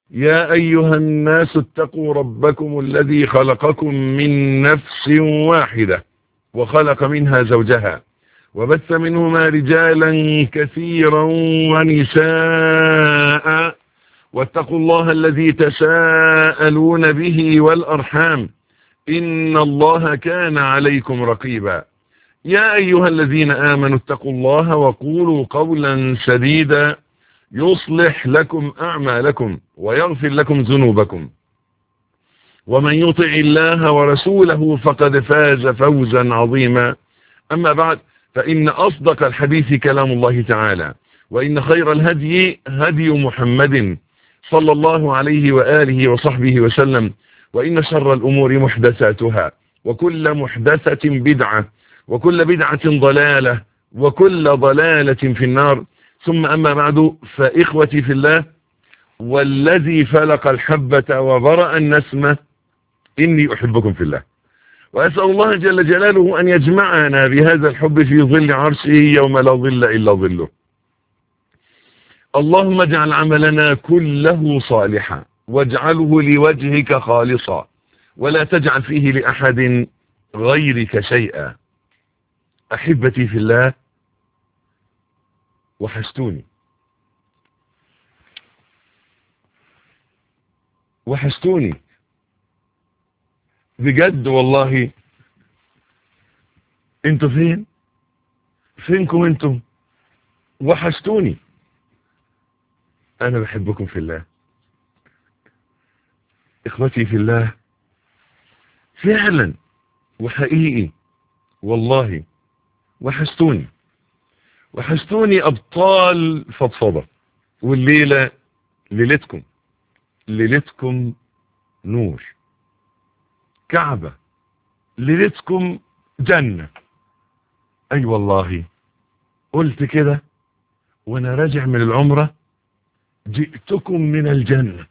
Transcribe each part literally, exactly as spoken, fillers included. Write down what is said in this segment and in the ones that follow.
يا أيها الناس اتقوا ربكم الذي خلقكم من نفس واحدة وخلق منها زوجها وبث منهما رجالا كثيرا ونساء واتقوا الله الذي تساءلون به والأرحام إن الله كان عليكم رقيبا. يا أيها الذين آمنوا اتقوا الله وقولوا قولا سديدا يصلح لكم أعمالكم ويغفر لكم ذنوبكم ومن يطع الله ورسوله فقد فاز فوزا عظيما. أما بعد، فإن أصدق الحديث كلام الله تعالى، وإن خير الهدي هدي محمد صلى الله عليه وآله وصحبه وسلم، وإن شر الأمور محدثاتها، وكل محدثة بدعة، وكل بدعة ضلالة، وكل ضلالة في النار. ثم أما بعد، فإخوتي في الله، والذي فلق الحبة وبرأ النسمة، إني أحبكم في الله، وأسأل الله جل جلاله أن يجمعنا بهذا الحب في ظل عرشه يوم لا ظل إلا ظله. اللهم اجعل عملنا كله صالحا واجعله لوجهك خالصا ولا تجعل فيه لأحد غيرك شيئا. أحبتي في الله، وحشتوني وحشتوني بجد والله. انتوا فين؟ فينكم انتم؟ وحشتوني. انا بحبكم في الله. اخوتي في الله، فعلا وحقيقي والله وحشتوني وحشتوني ابطال فضفضة. والليلة ليلتكم ليلتكم نور، كعبة ليلتكم جنة. اي أيوة والله قلت كده وانا راجع من العمرة، جئتكم من الجنة.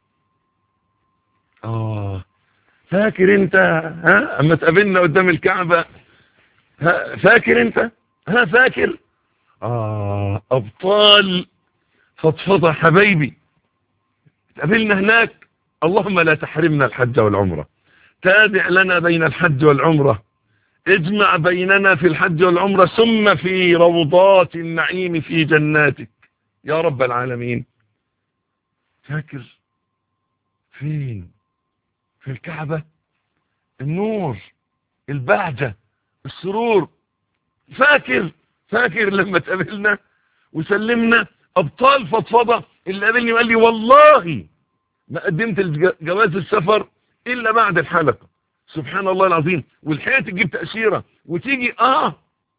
اه فاكر انت ها اما تقابلنا قدام الكعبة؟ ها فاكر انت؟ ها فاكر؟ اه ابطال فضفضة حبايبي، تقابلنا هناك. اللهم لا تحرمنا الحج والعمرة، تابع لنا بين الحج والعمرة، اجمع بيننا في الحج والعمرة ثم في روضات النعيم في جناتك يا رب العالمين. فاكر فين؟ في الكعبة، النور، البهجة، السرور. فاكر فاكر لما تقابلنا وسلمنا؟ ابطال فضفضة اللي قابلني وقال لي والله ما قدمت جواز السفر الا بعد الحلقة. سبحان الله العظيم. والحقيقة تجيب تأشيرة وتيجي اه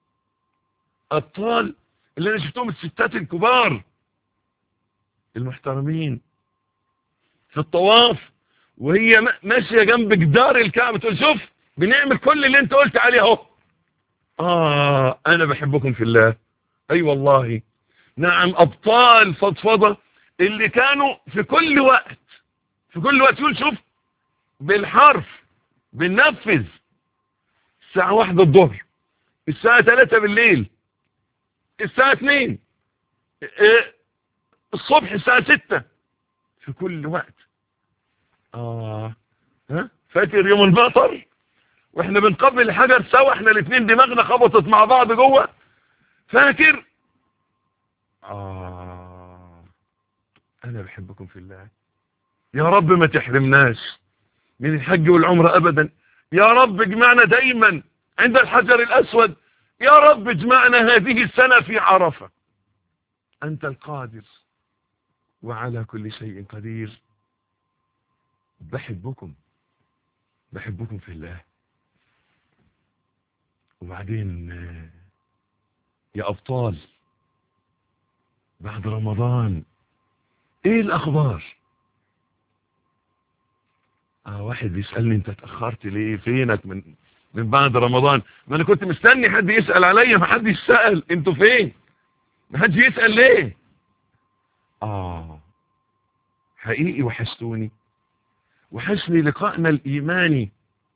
ابطال اللي انا شفتهم، الستات الكبار المحترمين في الطواف وهي ماشية جنب جدار الكعبة تقول شوف بنعمل كل اللي انت قلت عليه اهو. اه انا بحبكم في الله. اي أيوة والله. نعم ابطال فضفضة اللي كانوا في كل وقت في كل وقت يقول شوف بالحرف بننفذ. الساعة واحدة الظهر، الساعة ثلاثة بالليل، الساعة اثنين الصبح، الساعة ستة، في كل وقت. اه ها فاكر يوم المطر واحنا بنقبل الحجر سوا، احنا الاثنين دماغنا خبطت مع بعض جوه؟ فاكر؟ اه انا بحبكم في الله. يا رب ما تحرمناش من الحج والعمرة ابدا. يا رب اجمعنا دايما عند الحجر الاسود. يا رب اجمعنا هذه السنة في عرفة. انت القادر وعلى كل شيء قدير. بحبكم بحبكم في الله. وبعدين يا ابطال بعد رمضان ايه الاخبار؟ اه واحد بيسألني انت اتأخرت ليه؟ فينك من من بعد رمضان؟ ما انا كنت مستني حد يسأل عليا، ما حد يسأل انتوا فين؟ ما حد يسأل ليه؟ اه حقيقي وحشتوني. وحشني لقائنا الايماني،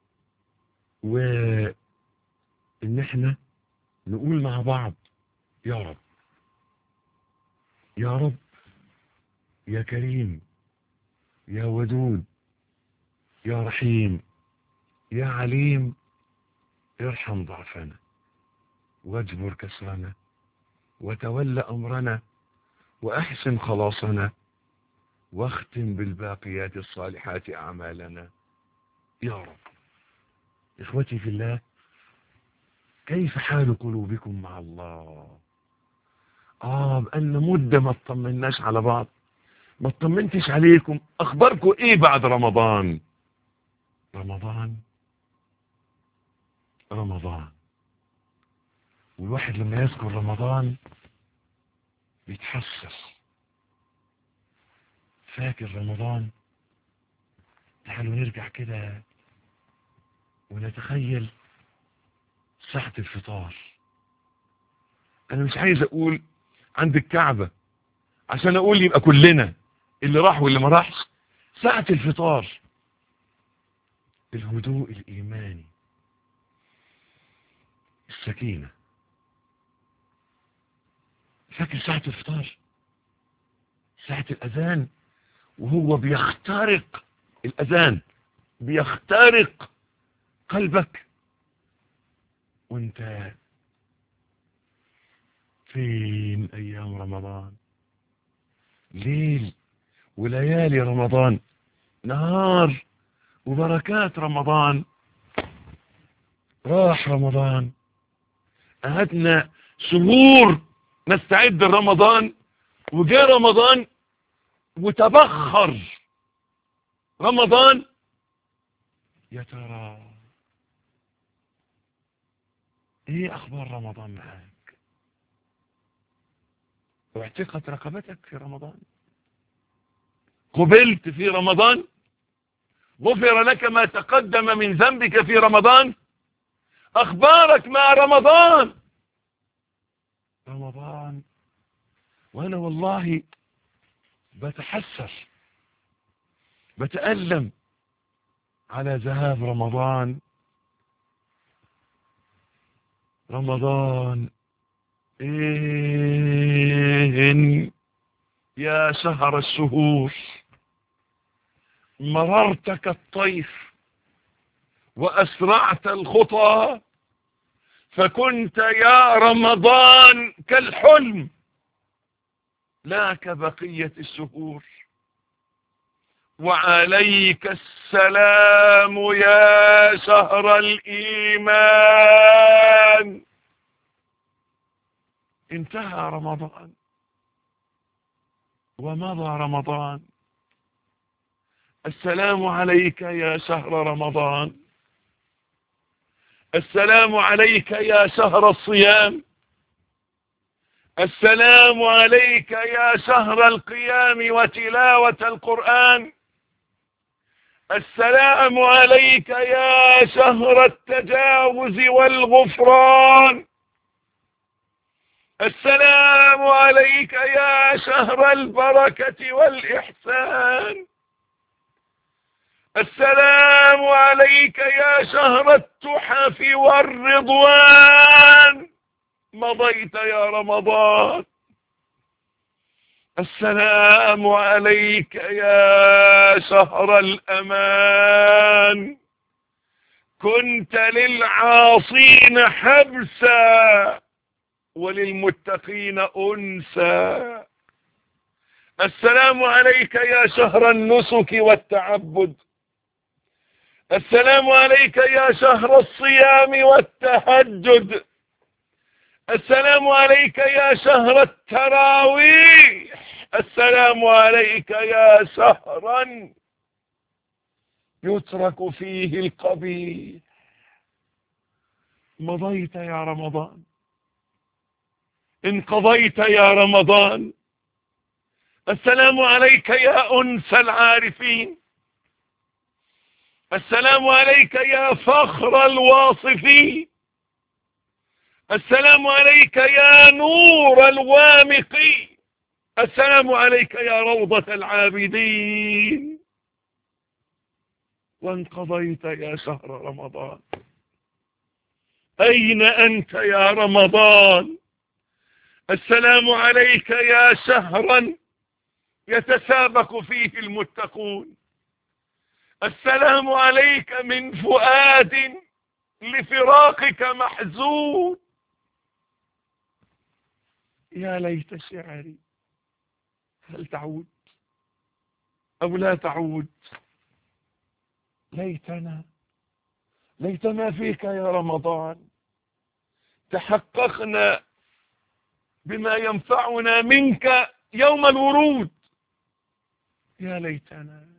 وان احنا نقول مع بعض يا رب يا رب يا كريم يا ودود يا رحيم يا عليم، ارحم ضعفنا واجبر كسرنا وتول أمرنا وأحسن خلاصنا واختم بالباقيات الصالحات أعمالنا يا رب. إخوتي في الله، كيف حال قلوبكم مع الله؟ آه بأن مدة ما اطمناش على بعض، ما اطمنتش عليكم. أخباركم إيه بعد رمضان؟ رمضان رمضان والواحد لما يذكر رمضان بيتحسس. فاكر رمضان؟ تعالوا نرجع كده ونتخيل ساعة الفطار. أنا مش عايز أقول عند الكعبة عشان أقول يبقى كلنا اللي راح واللي ما راحش. ساعة الفطار، الهدوء الإيماني، السكينة. فاكر ساعة الفطار؟ ساعة الأذان وهو بيخترق الأذان، بيخترق قلبك، وانت فين أيام رمضان؟ ليل وليالي رمضان، نهار وبركات رمضان. راح رمضان، قعدنا شهور نستعد لرمضان، وجاء رمضان وتبخر رمضان. يا ترى ايه اخبار رمضان معاك؟ واعتقت رقبتك في رمضان؟ قبلت في رمضان؟ غفر لك ما تقدم من ذنبك في رمضان؟ اخبارك مع رمضان؟ رمضان وانا والله بتحسر بتألم على ذهاب رمضان. رمضان إن يا شهر الشهور مررت كالطيف وأسرعت الخطى، فكنت يا رمضان كالحلم لا كبقية الشهور. وعليك السلام يا شهر الإيمان. انتهى رمضان ومضى رمضان. السلام عليك يا شهر رمضان. السلام عليك يا شهر الصيام. السلام عليك يا شهر القيام وتلاوة القرآن. السلام عليك يا شهر التجاوز والغفران. السلام عليك يا شهر البركة والإحسان. السلام عليك يا شهر التحف والرضوان. مضيت يا رمضان. السلام عليك يا شهر الأمان. كنت للعاصين حبسا وللمتقين أنسا. السلام عليك يا شهر النسك والتعبد. السلام عليك يا شهر الصيام والتهجد. السلام عليك يا شهر التراويح. السلام عليك يا شهرا يترك فيه القبيح. مضيت يا رمضان. انقضيت يا رمضان. السلام عليك يا أنس العارفين. السلام عليك يا فخر الواصفين. السلام عليك يا نور الوامقين. السلام عليك يا روضة العابدين. وانقضيت يا شهر رمضان. أين أنت يا رمضان؟ السلام عليك يا شهرا يتسابق فيه المتقون. السلام عليك من فؤاد لفراقك محزون. يا ليت شعري هل تعود أو لا تعود. ليتنا ليتنا فيك يا رمضان تحققنا بما ينفعنا منك يوم الورود. يا ليتنا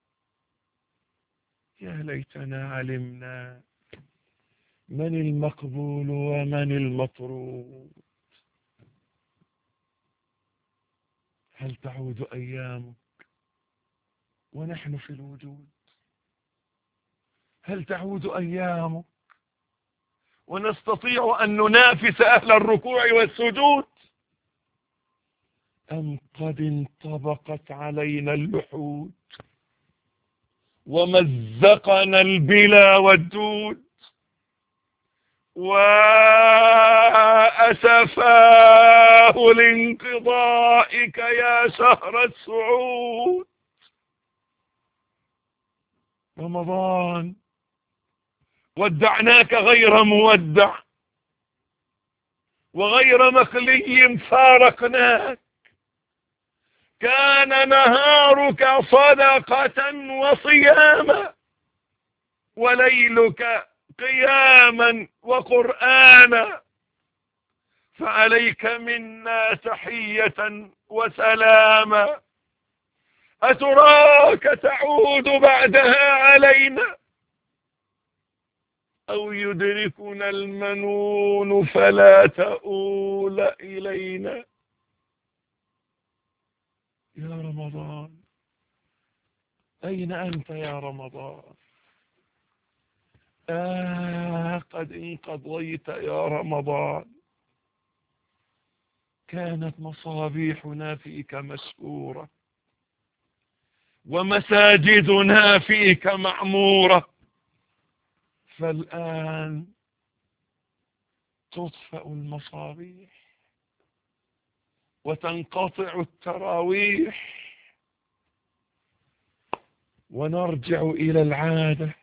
يا ليتنا علمنا من المقبول ومن المطرود. هل تعود أيامك ونحن في الوجود؟ هل تعود أيامك ونستطيع أن ننافس أهل الركوع والسجود؟ أم قد انطبقت علينا اللحود ومزقنا البلا والدود؟ وأسفاه لانقضائك يا شهر السعود. رمضان ودعناك غير مودع وغير مخلي فارقناك. كان نهارك صدقة وصياما وليلك قياما وقرآنا. فعليك منا تحية وسلاما. أتراك تعود بعدها علينا أو يدركنا المنون فلا تؤول إلينا. يا رمضان أين أنت يا رمضان؟ آه قد انقضيت يا رمضان. كانت مصابيحنا فيك مسكورة ومساجدنا فيك معمورة. فالآن تطفأ المصابيح وتنقطع التراويح ونرجع إلى العادة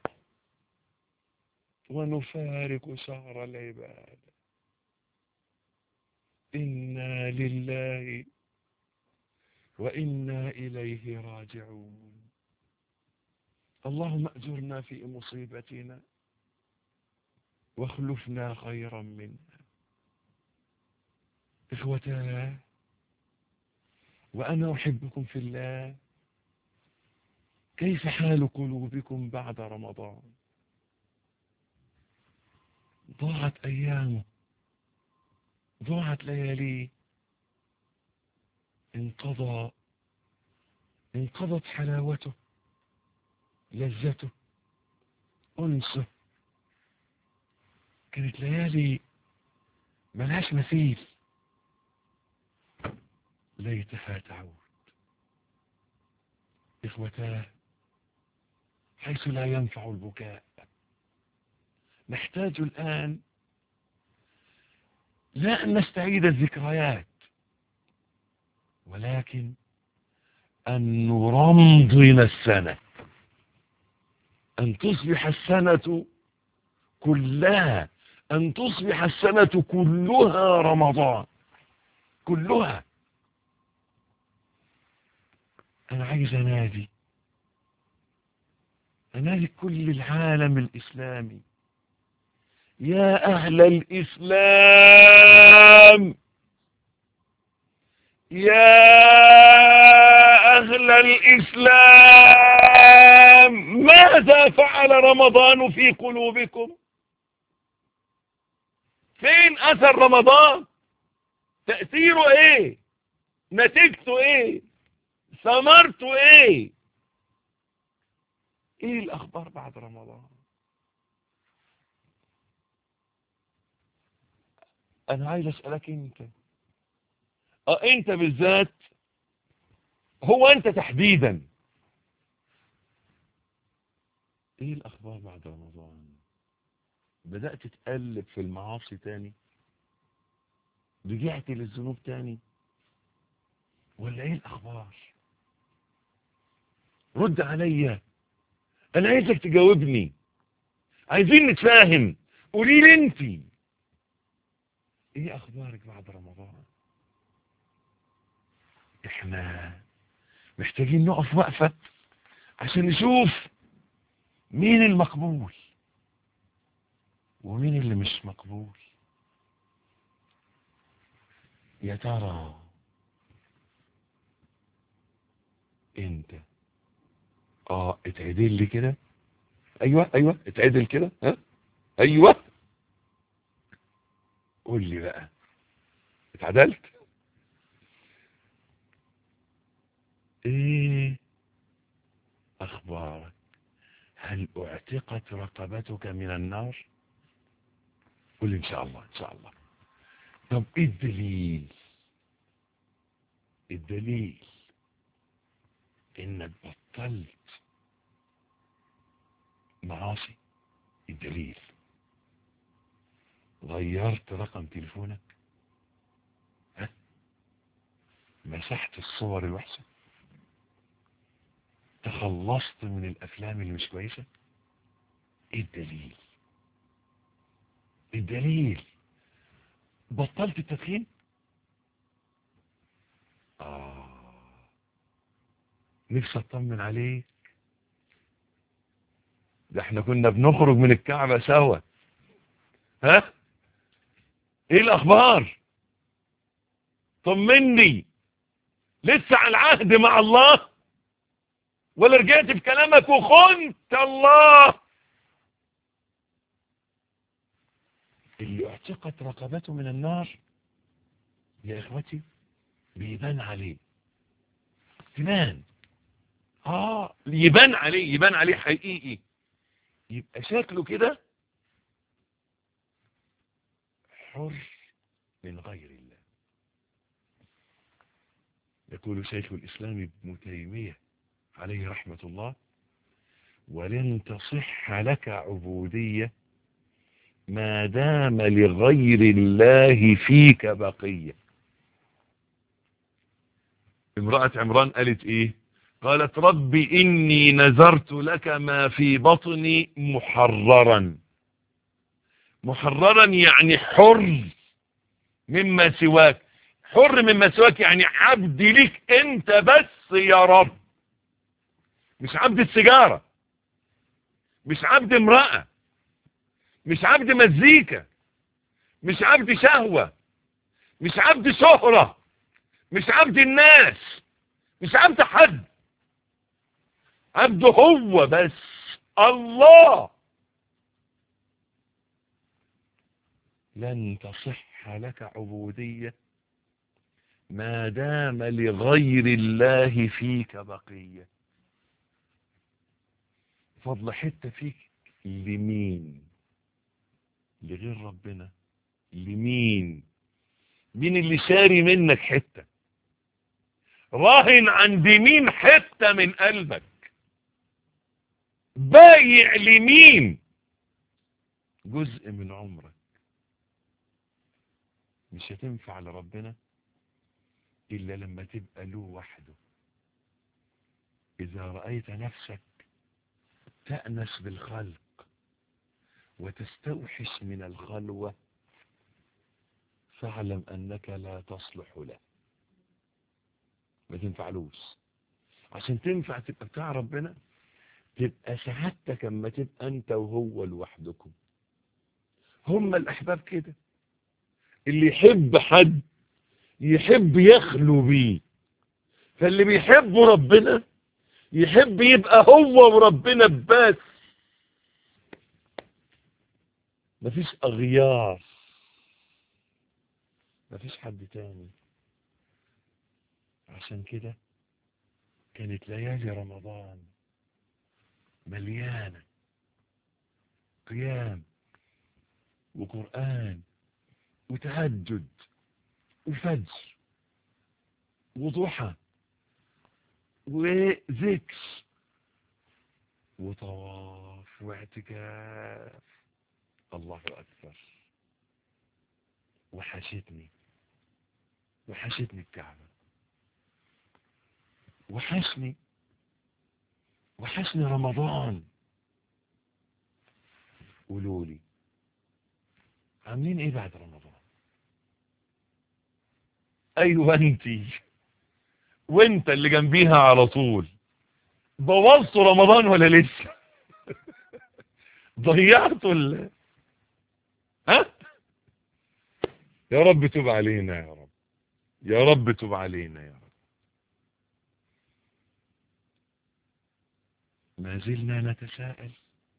ونفارق شهر العبادة. إنا لله وإنا إليه راجعون. اللهم أجرنا في مصيبتنا واخلفنا خيرا منها. إخوتاه وأنا أحبكم في الله، كيف حال قلوبكم بعد رمضان؟ ضاعت أيامه، ضاعت لياليه، انقضى انقضت حلاوته، لذته، أنسه. كانت ليالي ملهاش مثيل. ليتها تعود. إخوتاه حيث لا ينفع البكاء، نحتاج الآن لا أن نستعيد الذكريات، ولكن أن نرمضن السنة، أن تصبح السنة كلها، أن تصبح السنة كلها رمضان، كلها. أنا عايز أنادي أنادي كل العالم الإسلامي: يا أهل الإسلام، يا أهل الإسلام، ماذا فعل رمضان في قلوبكم؟ فين أثر رمضان؟ تأثيره إيه؟ نتيجته إيه؟ ثمرته إيه؟ إيه الأخبار بعد رمضان؟ أنا عايز أسألك أنت، أه أنت بالذات، هو أنت تحديدا، إيه الأخبار بعد رمضان؟ بدأت تقلب في المعاصي تاني؟ رجعت للذنوب تاني؟ ولا ايه الاخبار؟ رد عليا، انا عايزك تجاوبني، عايزين نتفاهم. قولي لي انت ايه اخبارك بعد رمضان؟ احنا محتاجين نقف وقفة عشان نشوف مين المقبول ومين اللي مش مقبول. يا ترى انت اه اتعدل لي كده، ايوه ايوه اتعدل كده، ها ايوه قول لي بقى، اتعدلت؟ ايه اخبارك؟ هل اعتقت رقبتك من النار؟ قل ان شاء الله ان شاء الله. طب ايه الدليل؟ الدليل انك بطلت معاصي. الدليل غيرت رقم تليفونك، ها مسحت الصور الوحشة، تخلصت من الافلام اللي مش كويسة. ايه الدليل؟ الدليل بطلت التدخين. اه نفسي اطمن عليك، ده احنا كنا بنخرج من الكعبة سوا. ها ايه الاخبار؟ طمني، لسه على العهد مع الله ولا رجعت في كلامك وخنت الله؟ اللي اعتقت رقبته من النار يا اخوتي بيبان عليه، تبان، اه يبان عليه، يبان عليه حقيقي، يبقى شكله كده حر من غير الله. يقول شيخ الإسلام ابن تيمية عليه رحمة الله: ولن تصح لك عبودية ما دام لغير الله فيك بقية. امرأة عمران قالت ايه؟ قالت: ربي إني نذرت لك ما في بطني محررا. محررا يعني حر مما سواك، حر مما سواك يعني عبد ليك انت بس يا رب، مش عبد السيجارة، مش عبد امرأة، مش عبد مزيكا، مش عبد شهوة، مش عبد شهرة، مش عبد الناس، مش عبد حد، عبده هو بس الله. لن تصح لك عبودية ما دام لغير الله فيك بقية. فضل حتة فيك لمين؟ لغير ربنا. لمين؟ مين اللي شاري منك حتة؟ راهن عند مين حتة من قلبك؟ بايع لمين جزء من عمرك؟ مش هتنفع لربنا إلا لما تبقى له وحده. إذا رأيت نفسك تأنس بالخلق وتستوحش من الخلوة فاعلم أنك لا تصلح له، ما تنفعلوش. عشان تنفع تبقى بتاع ربنا تبقى سعادتك اما تبقى انت وهو لوحدكم. هم الأحباب كده، اللي يحب حد يحب يخلو بيه، فاللي بيحب ربنا يحب يبقى هو وربنا بس، مفيش أغيار، مفيش حد تاني. عشان كده كانت ليالي رمضان مليانة قيام وقرآن وتهجد وفجر وضحى وذكر وطواف واعتكاف. الله أكبر. وحشتني وحشتني الكعبة، وحشني وحشني رمضان. قولوا لي عاملين ايه بعد رمضان؟ ايوه انتي وانت اللي جنبيها على طول، بوظتوا رمضان ولا لسه؟ ضيعتوا ال ها؟ يا رب تب علينا يا رب، يا رب تب علينا يا رب. ما زلنا نتساءل،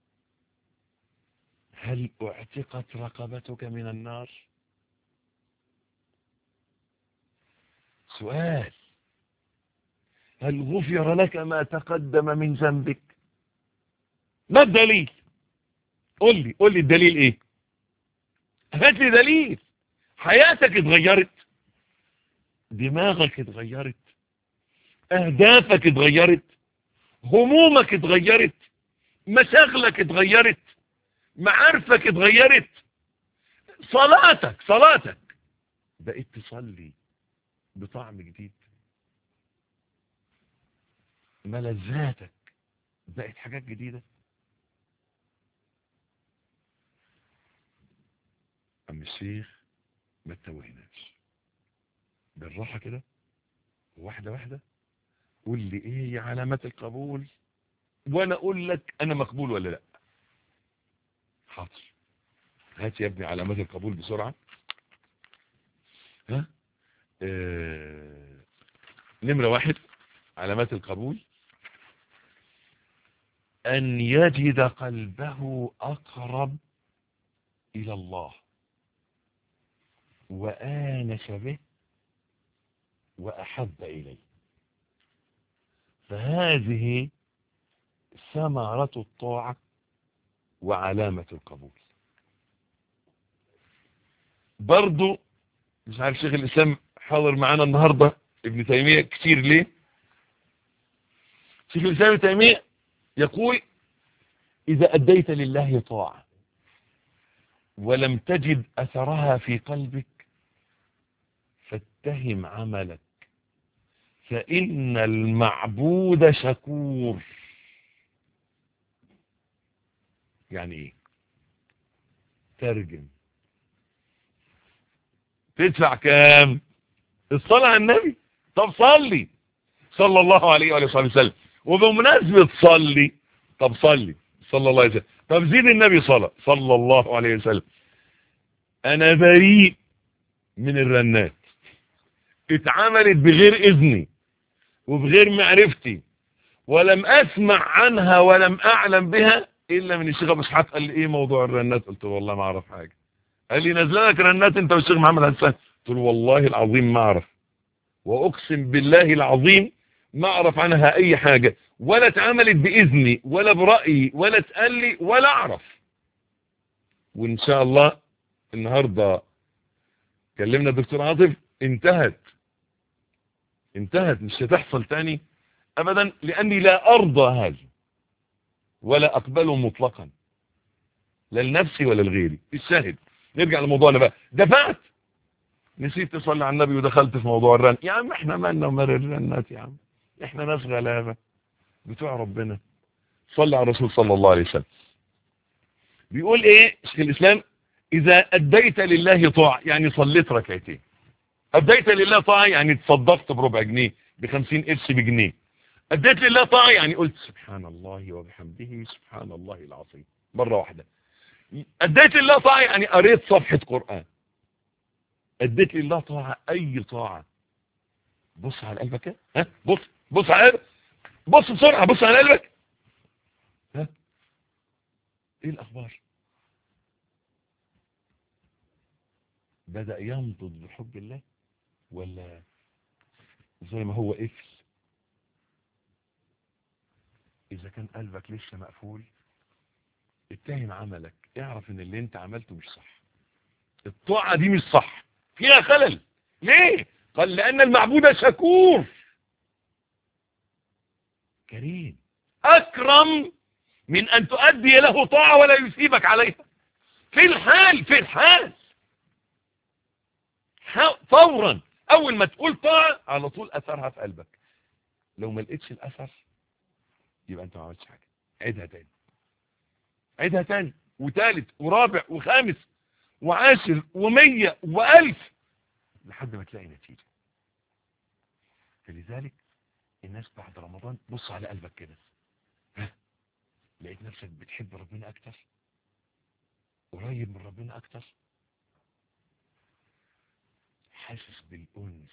هل اعتقت رقبتك من النار؟ سؤال، هل غفر لك ما تقدم من ذنبك؟ ما الدليل؟ قل لي قل لي الدليل ايه؟ هات لي دليل. حياتك اتغيرت، دماغك اتغيرت، اهدافك اتغيرت، همومك اتغيرت، مشاغلك اتغيرت، معارفك اتغيرت، صلاتك صلاتك بقيت تصلي بطعم جديد، ملذاتك بقت حاجات جديدة. أم الشيخ ما تتوهناش، بالراحة كده واحدة واحدة، قول لي ايه هي علامات القبول وانا اقول لك انا مقبول ولا لا. حاضر، هات يا ابني علامات القبول بسرعة. ها اه... نمرة واحد علامات القبول، ان يجد قلبه اقرب الى الله وآنس به وأحب إليه، فهذه ثمرة الطاعة وعلامة القبول. برضو مش عارف شيخ الإسلام حاضر معانا النهاردة ابن تيمية كتير ليه؟ شيخ الإسلام ابن تيمية يقول إذا أديت لله طاعة ولم تجد أثرها في قلبك فاتهم عملك، فإن المعبود شكور. يعني ايه؟ ترجم، تدفع كام؟ الصلاة على النبي. طب صلي صلى الله عليه وآله وسلم، وبمناسبة صلي، طب صلي صلى الله عليه وسلم، طب زيد النبي صلى صلى الله عليه وسلم. انا بريء من الرنات اتعملت بغير اذني وبغير معرفتي، ولم اسمع عنها ولم اعلم بها الا من الشيخ ابو اسحاق. قال لي ايه موضوع الرنات؟ قلت له والله ما اعرف حاجه. قال لي نزل لك رنات انت والشيخ محمد حسان؟ قلت له والله العظيم ما اعرف، واقسم بالله العظيم ما اعرف عنها اي حاجه، ولا اتعملت باذني ولا برايي ولا اتقال لي ولا اعرف. وان شاء الله النهارده كلمنا الدكتور عاطف، انتهت انتهت مش هتحصل تاني ابدا، لاني لا ارضى هذا ولا اقبله مطلقا، لا لنفسي ولا لغيري. الشاهد نرجع لموضوعنا بقى. دفعت، نسيت تصلي على النبي ودخلت في موضوع الرن. يا عم احنا مالنا ومال الرنات يا عم، احنا ناس غلابه بتوع ربنا. صلى على الرسول صلى الله عليه وسلم. بيقول ايه شيخ الاسلام؟ اذا اديت لله طاعه يعني صليت ركعتين، اديت لله طاعه يعني تصدقت بربع جنيه، بخمسين قرش، بجنيه. اديت لله طاعه يعني قلت سبحان الله وبحمده سبحان الله العظيم مره واحده. اديت لله طاعه يعني قريت صفحه قران. اديت لله طاعه اي طاعه. بص على قلبك، ها بص بص على قلبك، بص بسرعه، بص على قلبك، ها ايه الاخبار؟ بدأ ينضج بحب الله ولا زي ما هو قفل؟ اذا كان قلبك لسه مقفول اتهم عملك، اعرف ان اللي انت عملته مش صح، الطاعة دي مش صح، فيها خلل. ليه؟ قال لان المعبود شكور كريم، اكرم من ان تؤدي له طاعة ولا يثيبك عليها في الحال في الحال فورا. اول ما تقول طاعة على طول اثرها في قلبك. لو ما لقيتش الاثر يبقى انت ما عملتش حاجه. عيدها تاني، عيدها تاني وتالت ورابع وخامس وعاشر ومية والف لحد ما تلاقي نتيجة. فلذلك الناس بعد رمضان بص على قلبك كده، ها لقيت نفسك بتحب ربنا اكتر، قريب من ربنا اكتر، حاسس بالأنس،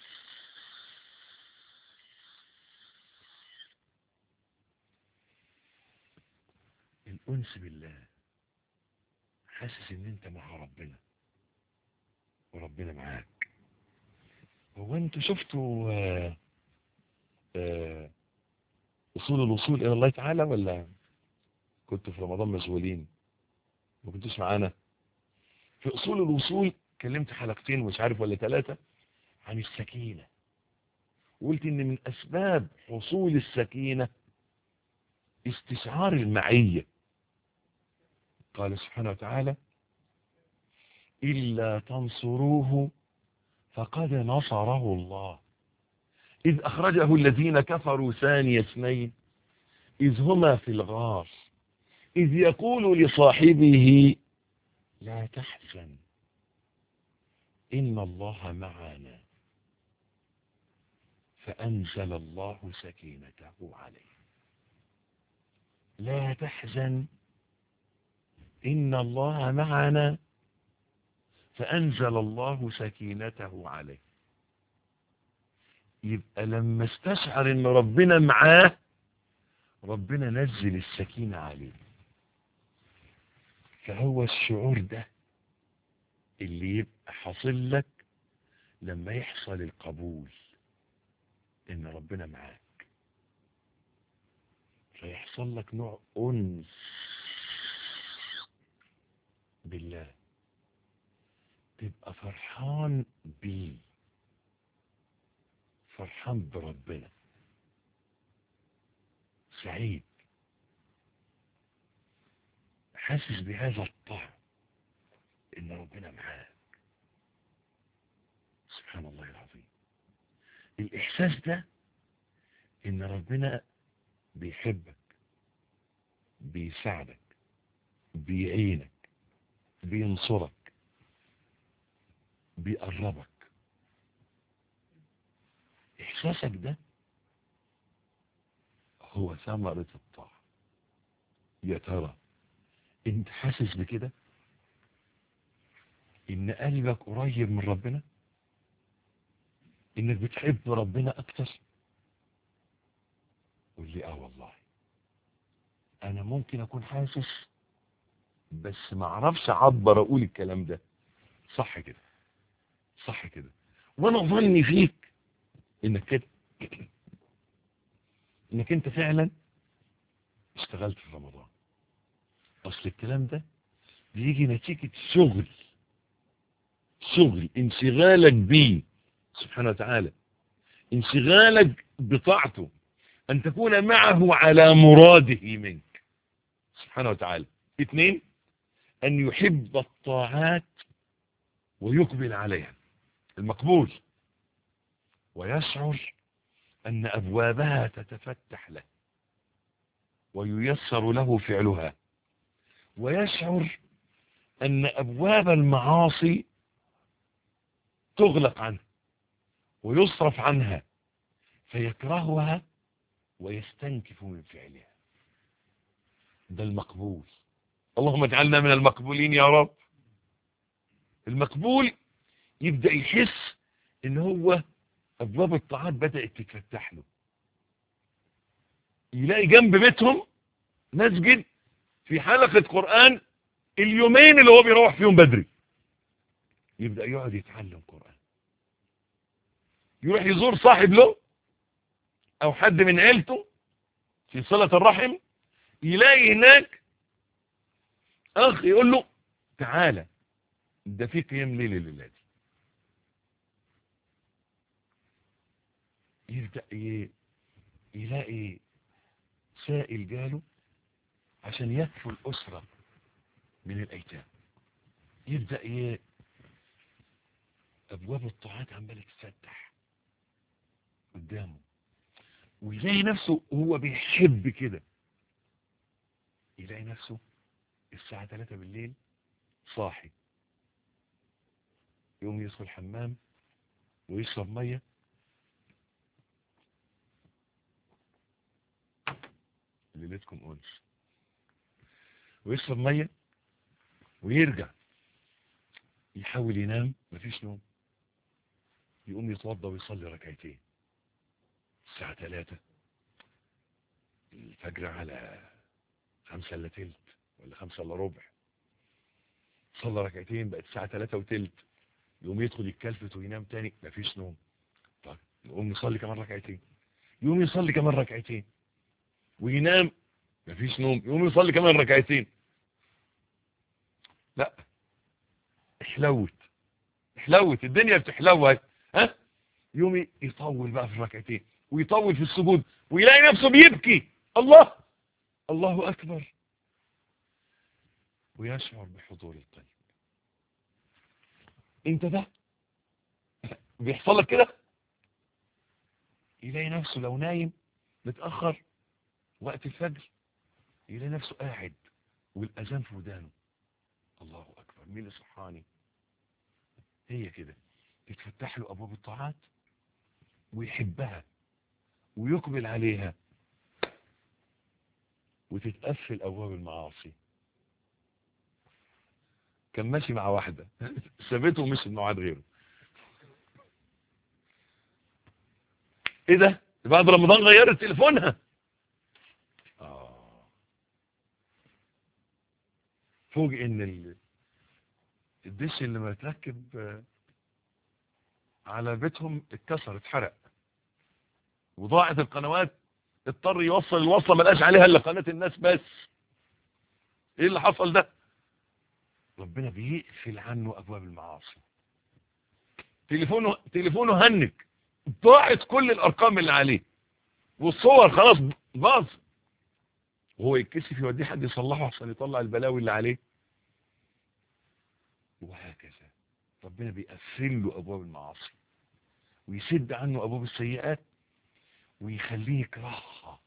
الأنس بالله، حاسس ان انت مع ربنا وربنا معاك. هو انتوا شفتوا آه آه اصول الوصول الى الله تعالى ولا كنتوا في رمضان مشغولين ما كنتوش معانا؟ في اصول الوصول كلمت حلقتين مش عارف ولا ثلاثة عن السكينة، وقلت ان من اسباب حصول السكينة استشعار المعية. قال سبحانه وتعالى إلا تنصروه فقد نصره الله إذ أخرجه الذين كفروا ثاني اثنين إذ هما في الغار إذ يقول لصاحبه لا تحزن إن الله معنا فأنزل الله سكينته عليه. لا تحزن إن الله معنا فأنزل الله سكينته عليه. يبقى لما استشعر إن ربنا معاه ربنا نزل السكينة عليه. فهو الشعور ده اللي يبقى حاصل لك لما يحصل القبول ان ربنا معاك، فيحصل لك نوع انس بالله، تبقى فرحان بيه، فرحان بربنا، سعيد، حاسس بهذا الطعم ان ربنا معاك. سبحان الله العظيم. الاحساس ده ان ربنا بيحبك، بيساعدك، بيعينك، بينصرك، بيقربك، احساسك ده هو ثمرة الطاعة. يا ترى انت حاسس بكده ان قلبك قريب من ربنا، انك بتحب ربنا اكتر؟ قول لي اه والله انا ممكن اكون حاسس بس ما اعرفش اعبر اقول الكلام ده. صح كده، صح كده، وانا ظني فيك انك كده، انك انت فعلا اشتغلت في رمضان. اصل الكلام ده بيجي نتيجة شغل، شغل انشغالك بيه سبحانه وتعالى، انشغالك بطاعته، ان تكون معه على مراده منك سبحانه وتعالى. اثنين، ان يحب الطاعات ويقبل عليها المقبول، ويشعر ان ابوابها تتفتح له وييسر له فعلها، ويشعر ان ابواب المعاصي تغلق عنه ويصرف عنها فيكرهها ويستنكف من فعلها. ده المقبول. اللهم اجعلنا من المقبولين يا رب. المقبول يبدأ يحس ان هو ابواب الطاعات بدأت تتفتح له، يلاقي جنب بيتهم مسجد في حلقة قرآن اليومين اللي هو بيروح فيهم بدري، يبدأ يقعد يتعلم قرآن، يروح يزور صاحب له او حد من عيلته في صلة الرحم، يلاقي هناك اخ يقول له تعالى ده في قيام ليل الليلة دي. يبدأ يلاقي سائل جاله عشان يكفوا الأسرة من الأيتام، يبدأ ي... أبواب الطاعات عمالة تفتح قدامه، ويلاقي نفسه هو بيحب كده، يلاقي نفسه الساعة ثلاثة بالليل صاحي، يقوم يدخل الحمام ويشرب مية، ليلتكم أنس، ويشرب مية ويرجع يحاول ينام، مفيش نوم، يقوم يتوضى ويصلي ركعتين الساعة ثلاثة، الفجر على خمسة الا تلت ولا خمسة الا ربع، صلى ركعتين بقت الساعة ثلاثة وتلت، يقوم يدخل يتكلفت وينام تاني، مفيش نوم. طيب يقوم يصلي كمان ركعتين، يقوم يصلي كمان ركعتين وينام، مفيش نوم، يقوم يصلي كمان ركعتين. لا، احلوت احلوت الدنيا بتحلوت، ها، يوم يطول بقى في الركعتين ويطول في السجود ويلاقي نفسه بيبكي، الله الله اكبر، ويشعر بحضور القلب. انت ده بيحصل لك كده؟ يلاقي نفسه لو نايم متأخر وقت الفجر، يلاقي نفسه قاعد والاذان في ودانه، الله اكبر، مين اللي صحاني؟ هي كده تتفتح له ابواب الطاعات ويحبها ويقبل عليها، وتتقفل ابواب المعاصي. كان ماشي مع واحدة سابته ومشي مع واحد غيره، ايه ده؟ بعد رمضان غيرت تليفونها. اه، فوجئ ان الدش اللي متركب على بيتهم اتكسر، اتحرق، وضاعت القنوات، اضطر يوصل الوصله ما لقاش عليها الا قناه الناس بس. ايه اللي حصل ده؟ ربنا بيقفل عنه ابواب المعاصي. تليفونه تليفونه هنج، ضاعت كل الارقام اللي عليه والصور خلاص باظ، وهو يتكسف يوديه حد يصلحه عشان يطلع البلاوي اللي عليه. وهكذا ربنا بيقفل له ابواب المعاصي ويسد عنه ابواب السيئات ويخليه يكرهها.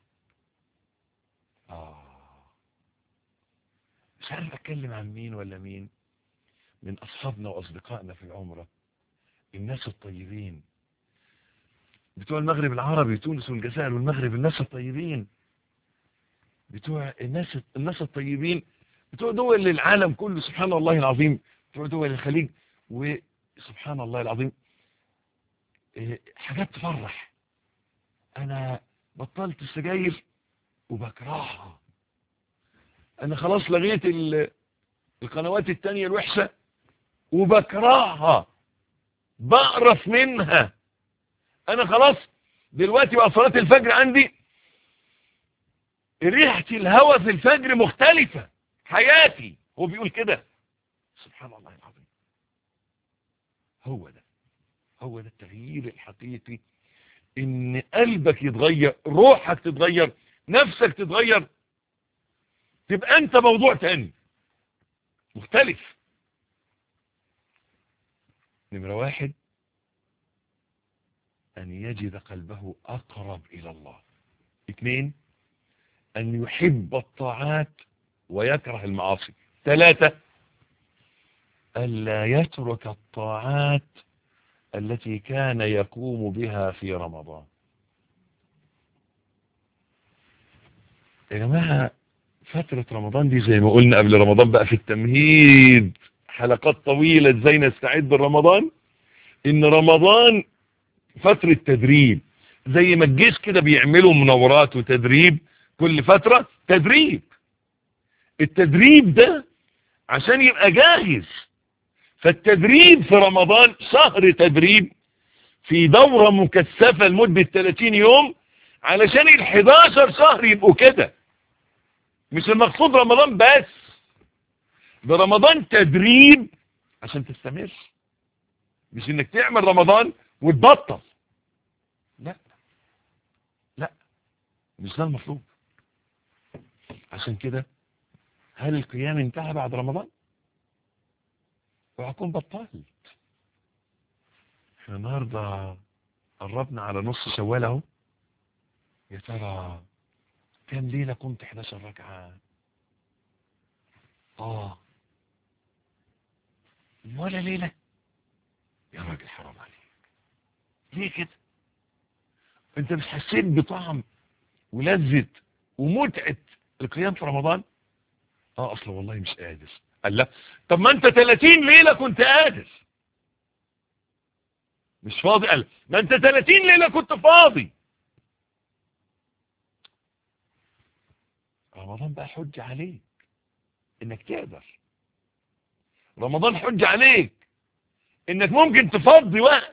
اه، مش عارف اتكلم عن مين ولا مين من اصحابنا واصدقائنا في العمره، الناس الطيبين بتوع المغرب العربي، تونس والجزائر والمغرب، الناس الطيبين بتوع الناس الناس الطيبين بتوع دول العالم كله، سبحان الله العظيم، بتوع دول الخليج، وسبحان الله العظيم حاجات تفرح. انا بطلت السجاير وبكرهها، انا خلاص لغيت القنوات التانية الوحشة وبكرهها، بقرف منها، انا خلاص دلوقتي بقى صلاة الفجر عندي ريحة الهواء في الفجر مختلفة، حياتي. هو بيقول كده، سبحان الله العظيم. هو ده هو ده التغيير الحقيقي، ان قلبك يتغير، روحك تتغير، نفسك تتغير، تبقى انت موضوع تاني مختلف. نمرة واحد، ان يجد قلبه اقرب الى الله. اثنين، ان يحب الطاعات ويكره المعاصي. ثلاثة، ألا يترك الطاعات التي كان يقوم بها في رمضان. يا جماعة فترة رمضان دي زي ما قلنا قبل رمضان بقى في التمهيد حلقات طويلة ازاي نستعد لرمضان، ان رمضان فترة تدريب، زي ما الجيش كده بيعملوا مناورات وتدريب كل فترة، تدريب. التدريب ده عشان يبقى جاهز، فالتدريب في رمضان شهر تدريب في دورة مكثفة لمدة ثلاثين يوم، علشان ال حداشر شهر يبقوا كده. مش المقصود رمضان بس، ده رمضان تدريب عشان تستمر، مش انك تعمل رمضان وتبطل، لا لا، مش ده المطلوب. عشان كده هل القيام انتهى بعد رمضان؟ وهكون بطلت. احنا النهارده قربنا على نص شوال اهو، يا ترى كم ليلة قمت احداشر ركعة؟ اه ولا ليلة؟ يا راجل حرام عليك، ليه كده؟ انت مش حسيت بطعم ولذة ومتعة القيام في رمضان؟ اه اصلا والله مش قادر. قال لا، طب ما انت ثلاثين ليلة كنت قادر مش فاضي. قال ما انت ثلاثين ليلة كنت فاضي. رمضان بقى حج عليك انك تقدر. رمضان حج عليك انك ممكن تفضي وقت.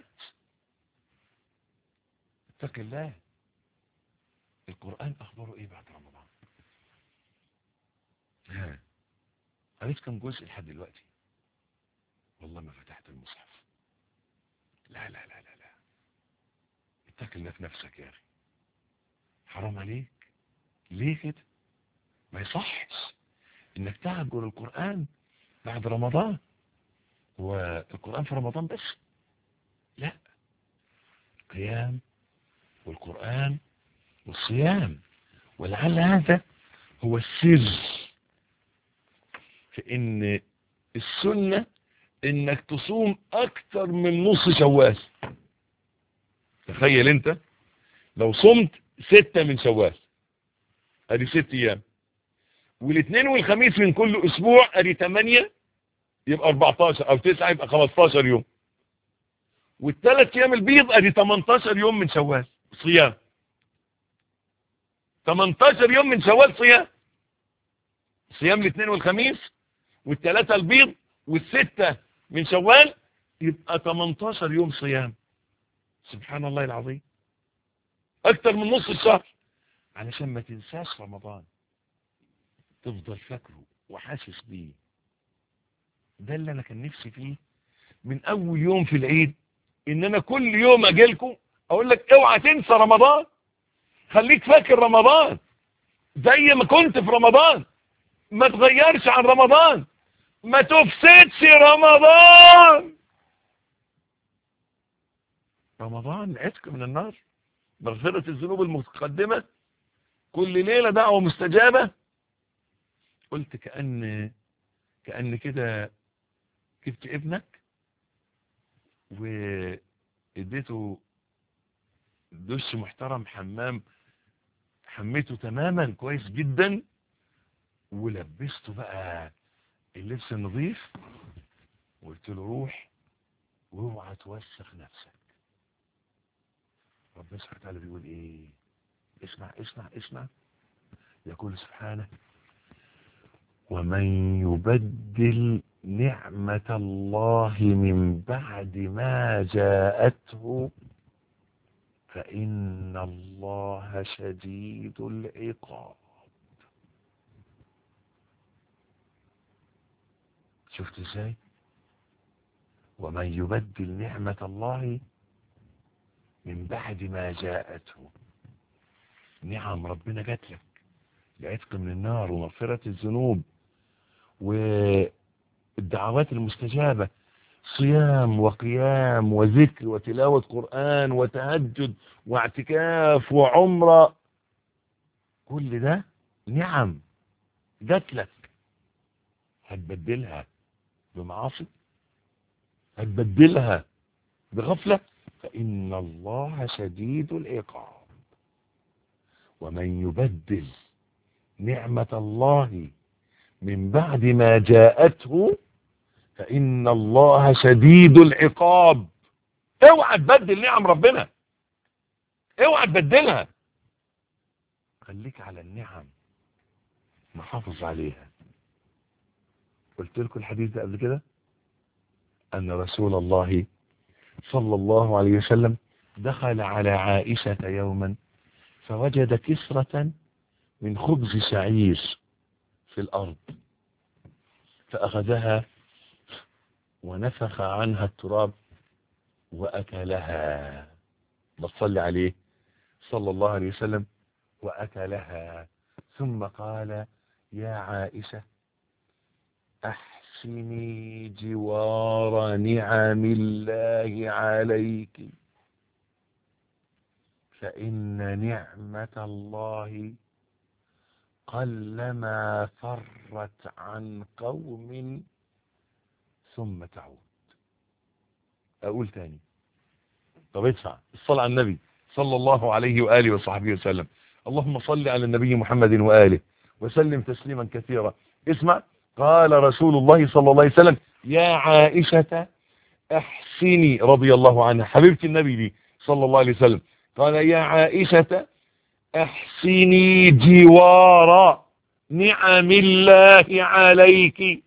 اتق الله. القرآن اخباره ايه بعد رمضان؟ ها قريت كم جزء لحد دلوقتي؟ والله ما فتحت المصحف. لا لا لا لا لا، اتق الله في نفسك يا اخي، حرام عليك. ليه كده؟ ما يصحش انك تعجل القرآن بعد رمضان. هو القرآن في رمضان بس؟ لا، القيام والقرآن والصيام. ولعل هذا هو السر في ان السنة انك تصوم اكتر من نص شوال. تخيل انت لو صمت ستة من شوال ادي ست ايام، والاثنين والخميس من كل اسبوع ادي ثمانية يبقى اربعتاشر، او تسعة يبقى خمستاشر يوم، والثلاث ايام البيض ادي تمنتاشر يوم من شوال صيام. تمنتاشر يوم من شوال صيام، صيام الاثنين والخميس والثلاثة البيض والستة من شوال، يبقى تمنتاشر يوم صيام. سبحان الله العظيم، اكتر من نص الشهر. علشان ما تنساش رمضان، تفضل فاكره وحاسس بيه. ده اللي انا كان نفسي فيه من اول يوم في العيد، ان انا كل يوم اجيلكم اقول لك اوعى تنسى رمضان، خليك فاكر رمضان زي ما كنت في رمضان، ما تغيرش عن رمضان، ما تفسدش رمضان. رمضان عتق من النار، مغفرة الذنوب المتقدمة، كل ليلة دعوة مستجابة. قلت كأن كأن كده جبت ابنك واديته دش محترم، حمام، حميته تماما كويس جدا، ولبسته بقى اللبس النظيف، وقلت له روح واوعى توسخ نفسك. ربنا سبحانه وتعالى بيقول ايه؟ اسمع اسمع اسمع، يقول سبحانه: ومن يبدل نعمة الله من بعد ما جاءته فإن الله شديد العقاب. شفت ازاي؟ ومن يبدل نعمة الله من بعد ما جاءته. نعم ربنا جات لك لعتق من النار ومغفرة الذنوب والدعوات المستجابة، صيام وقيام وذكر وتلاوة قرآن وتهجد واعتكاف وعمرة، كل ده نعم جات لك. هتبدلها بمعاصي؟ هتبدلها بغفلة؟ فإن الله شديد العقاب. ومن يبدل نعمة الله من بعد ما جاءته فإن الله شديد العقاب. اوعى تبدل نعم ربنا، اوعى تبدلها، خليك على النعم، محافظ عليها. قلت لكم الحديث ده قبل كده، أن رسول الله صلى الله عليه وسلم دخل على عائشة يوما فوجد كسرة من خبز شعير في الأرض، فأخذها ونفخ عنها التراب وأكلها. بصلي عليه صلى الله عليه وسلم، وأكلها. ثم قال: يا عائشة أحسني جوار نعم الله عليك، فإن نعمة الله قلما فرت عن قوم ثم تعود. أقول تاني، طب ادفع الصلاة على النبي صلى الله عليه وآله وصحبه وسلم. اللهم صل على النبي محمد وآله وسلم تسليما كثيرا. اسمع، قال رسول الله صلى الله عليه وسلم: يا عائشة احسني، رضي الله عنها حبيبة النبي دي صلى الله عليه وسلم، قال: يا عائشة احسني جوار نعم الله عليك.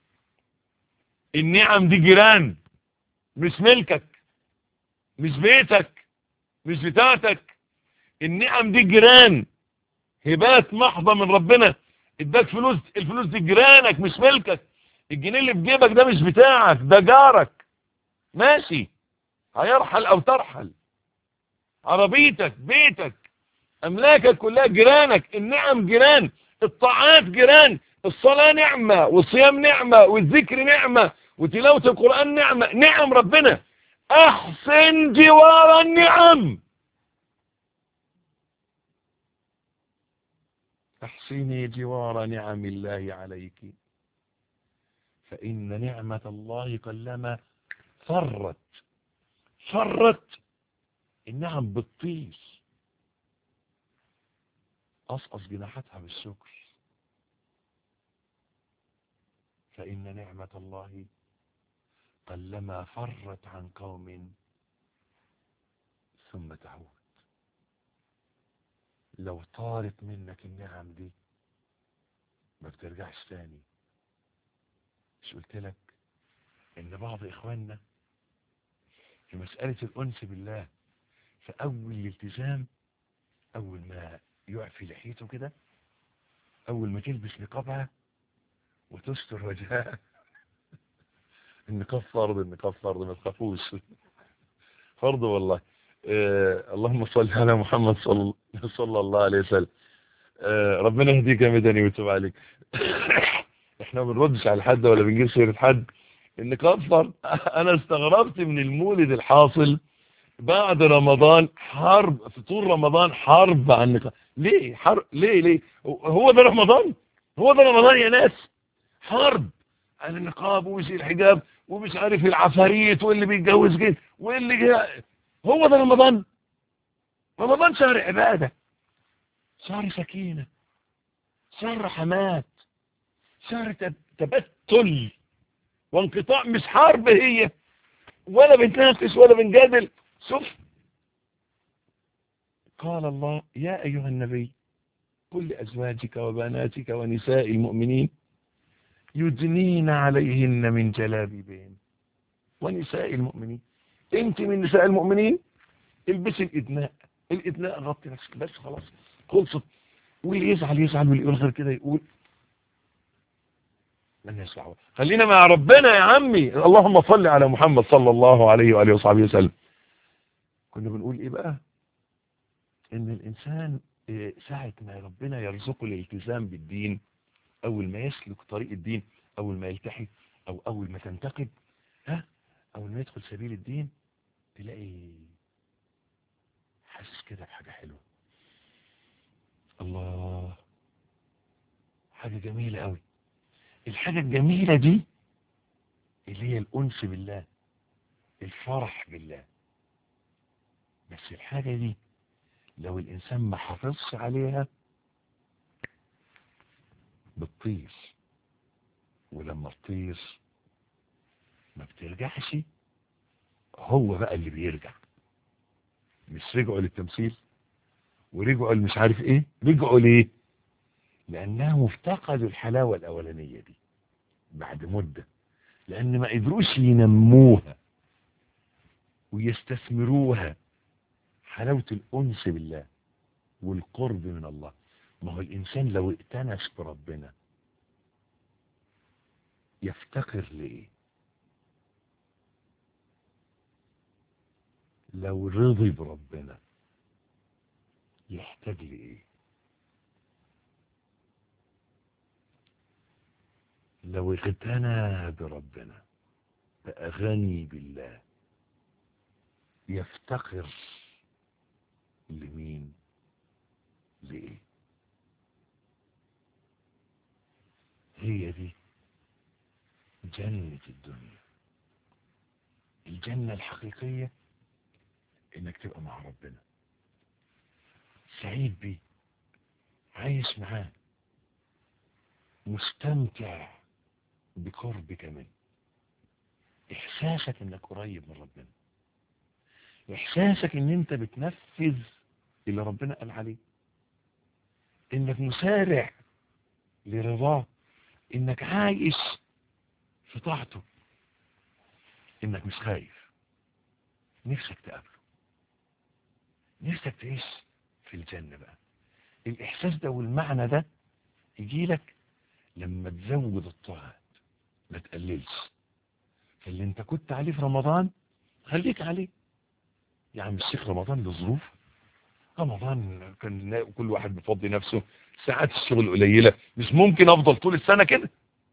النعم دي جيران، مش ملكك، مش بيتك، مش بتاعتك. النعم دي جيران، هبات محضة من ربنا. اداك فلوس، الفلوس دي جيرانك مش ملكك. الجنيه اللي في جيبك ده مش بتاعك، ده جارك، ماشي هيرحل او ترحل. عربيتك، بيتك، املاكك كلها جيرانك. النعم جيران، الطاعات جيران. الصلاة نعمة، والصيام نعمة، والذكر نعمة، وتلاوة القرآن نعمة. نعم ربنا. احسن جوار النعم. احسني جوار نعم الله عليك فإن نعمة الله قلما فرت. فرت، النعم بتطير، قصقص جناحاتها بالشكر. فإن نعمة الله قلما فرت عن قوم ثم تعود. لو طارت منك النعم دي ما بترجعش تاني. مش قلت لك ان بعض اخواننا في مسألة الانس بالله في اول الالتزام، اول ما يعفي لحيته كده، اول ما تلبس نقابها وتستر وجهها. النقاب فرض، النقاب فرض، ما تخافوش، فرض والله. آه اللهم صل على محمد صلى, صلى الله عليه وسلم. آه ربنا يهديك يا مدني ويتوب عليك. احنا ما بنردش على حد ولا بنجيب سيرة حد. النقاب فرض. انا استغربت من المولد الحاصل بعد رمضان، حرب في طول رمضان، حرب عن النقاب. ليه حرب؟ ليه ليه هو ده رمضان؟ هو ده رمضان يا ناس؟ حرب عن النقاب ومش الحجاب ومش عارف العفاريت واللي بيتجوز جد واللي جا. هو ده رمضان؟ رمضان شهر عبادة، شهر سكينة، شهر رحمات، شهر تبتل وانقطاع، مش حرب هي، ولا بنتنافس ولا بنجادل. شوف، قال الله: يا أيها النبي قل لأزواجك وبناتك ونساء المؤمنين يدنين عليهن من جلابيبهن. ونساء المؤمنين، انت من نساء المؤمنين البسي الإدناء. الإدناء غطي نفسك بس، خلاص خلصت. واللي يزعل يزعل، واللي يقول غير كده يقول. من يسمعه. خلينا مع ربنا يا عمي. اللهم صل على محمد صلى الله عليه وآله وصحبه وسلم. كنا بنقول ايه بقى؟ ان الانسان ساعة ما ربنا يرزقه الالتزام بالدين، اول ما يسلك طريق الدين، اول ما يلتحي، او اول ما تنتقد، ها اول ما يدخل سبيل الدين، تلاقي حاسس كده بحاجة حلوة. الله، حاجة جميلة قوي. الحاجة الجميلة دي اللي هي الأنس بالله، الفرح بالله. بس الحاجة دي لو الإنسان ما حافظش عليها بتطير، ولما تطير ما بترجعش. هو بقى اللي بيرجع. مش رجعوا للتمثيل ورجعوا مش عارف ايه، رجعوا ليه؟ لأنهم افتقدوا الحلاوة الأولانية دي بعد مدة، لأن ما قدروش ينموها ويستثمروها. حلاوة الأنس بالله والقرب من الله. ما هو الإنسان لو ائتنس بربنا يفتقر لإيه؟ لو رضي بربنا يحتاج لإيه؟ لو اغتنى بربنا بقى غني بالله يفتقر لمين؟ لإيه؟ هي دي جنة الدنيا. الجنة الحقيقية انك تبقى مع ربنا، سعيد بيه، عايش معاه، مستمتع بقربك منه، احساسك انك قريب من ربنا، احساسك ان انت بتنفذ اللي ربنا قال عليه، انك مسارع لرضاه، انك عايش في طاعته، انك مش خايف، نفسك تقابله، نفسك تعيش في الجنة بقى. الاحساس ده والمعنى ده يجي لك لما تزود الطاعات، ما تقللش. فاللي انت كنت عليه في رمضان خليك عليه. يا عم الشيخ رمضان له ظروف، رمضان كان كل واحد بيفضي نفسه، ساعات الشغل قليلة، مش ممكن افضل طول السنة كده.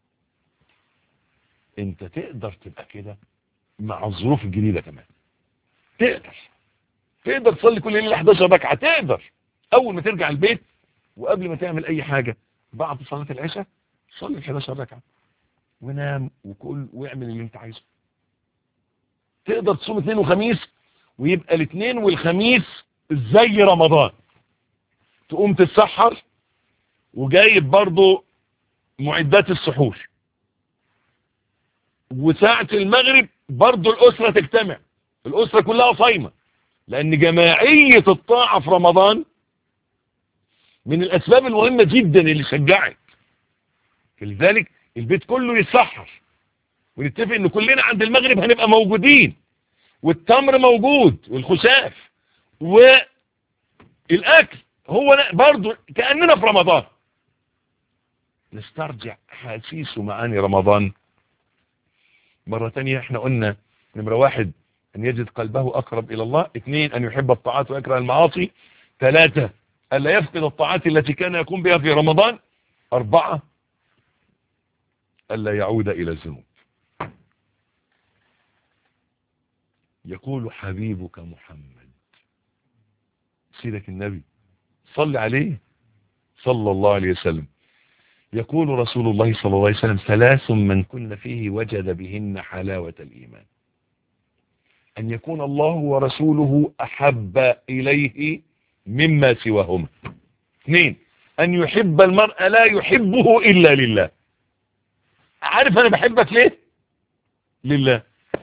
انت تقدر تبقى كده مع الظروف الجديدة كمان، تقدر تقدر تصلي كل ليلة احداشر ركعة، تقدر اول ما ترجع البيت وقبل ما تعمل اي حاجة بعد صلاة العشاء صلي احداشر ركعة ونام وكل واعمل اللي انت عايزه. تقدر تصوم اثنين وخميس ويبقى الاثنين والخميس زي رمضان، تقوم تتسحر وجايب برضو معدات السحور، وساعة المغرب برضو الأسرة تجتمع، الأسرة كلها صايمة، لأن جماعية الطاعة في رمضان من الأسباب المهمة جدا اللي شجعت. لذلك البيت كله يتسحر ونتفق ان كلنا عند المغرب هنبقى موجودين، والتمر موجود والخشاف والاكل هو برضو كأننا في رمضان. نسترجع حاسيس ومعاني رمضان مرة تانية. احنا قلنا نمرة واحد ان يجد قلبه اقرب الى الله، اثنين ان يحب الطاعات ويكره المعاصي، ثلاثة الا يفقد الطاعات التي كان يقوم بها في رمضان، اربعة الا يعود الى الذنوب. يقول حبيبك محمد سيدك النبي صل عليه صلى الله عليه وسلم، يقول رسول الله صلى الله عليه وسلم ثلاث من كن فيه وجد بهن حلاوة الإيمان: أن يكون الله ورسوله أحب إليه مما سواهما. اثنين أن يحب المرء لا يحبه إلا لله. عارف أنا بحبك ليه؟ لله،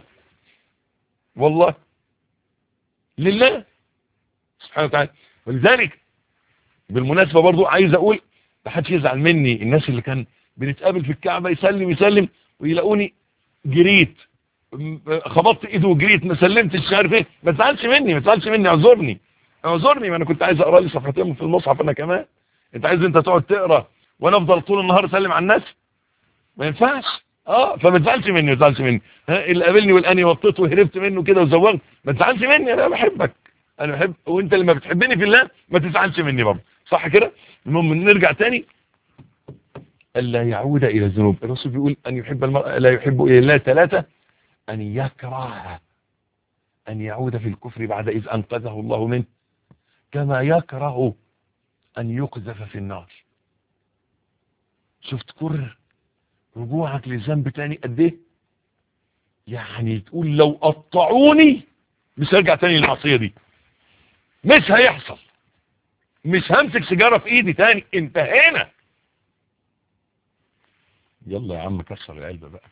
والله لله سبحانه وتعالى. ولذلك بالمناسبة برضو عايز أقول محدش يزعل مني، الناس اللي كان بنتقابل في الكعبة يسلم يسلم ويلاقوني جريت خبطت ايده وجريت ما سلمتش عارف ايه، ما تزعلش مني ما تزعلش مني اعذرني اعذرني ما انا كنت عايز اقرا لي صفحتين في المصحف انا كمان. انت عايز انت تقعد تقرا وانا افضل طول النهار اسلم على الناس؟ ما ينفعش. اه فما تزعلش مني ما تزعلش مني. ها اللي قابلني والاني وطيت وهربت منه كده وزوغت، ما تزعلش مني، انا بحبك، انا بحب، وانت لما بتحبني في الله ما تزعلش مني برضه، صح كده؟ المهم نرجع تاني. الا يعود الى الذنوب. الرسول بيقول ان يحب المرء لا يحب الى الله. ثلاثة ان يكره ان يعود في الكفر بعد اذ انقذه الله منه، كما يكره ان يقذف في النار. شفت كره رجوعك للذنب تاني قد ايه؟ يعني تقول لو قطعوني مش هرجع تاني للمعصيه دي، مش هيحصل، مش همسك سيجاره في ايدي تاني، انتهينا. يلا يا عم كسر العلبه بقى.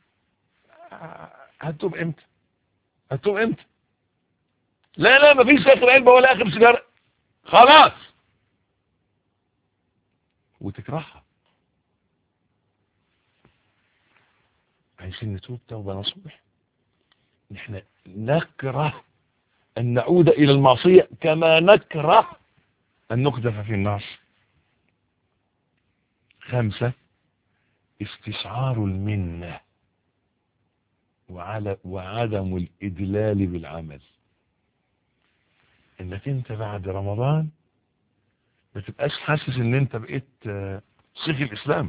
هتوب امتى؟ هتوب امتى؟ لا لا مفيش اخر علبه ولا اخر سيجاره، خلاص. وتكرهها. عايزين نتوب توبه نصوح. نحن نكره ان نعود الى المعصيه كما نكره ان نقذف في النار. خمسة استشعار المنه وعلى وعدم الادلال بالعمل. انك انت بعد رمضان ما تبقاش حاسس ان انت بقيت شيخ الاسلام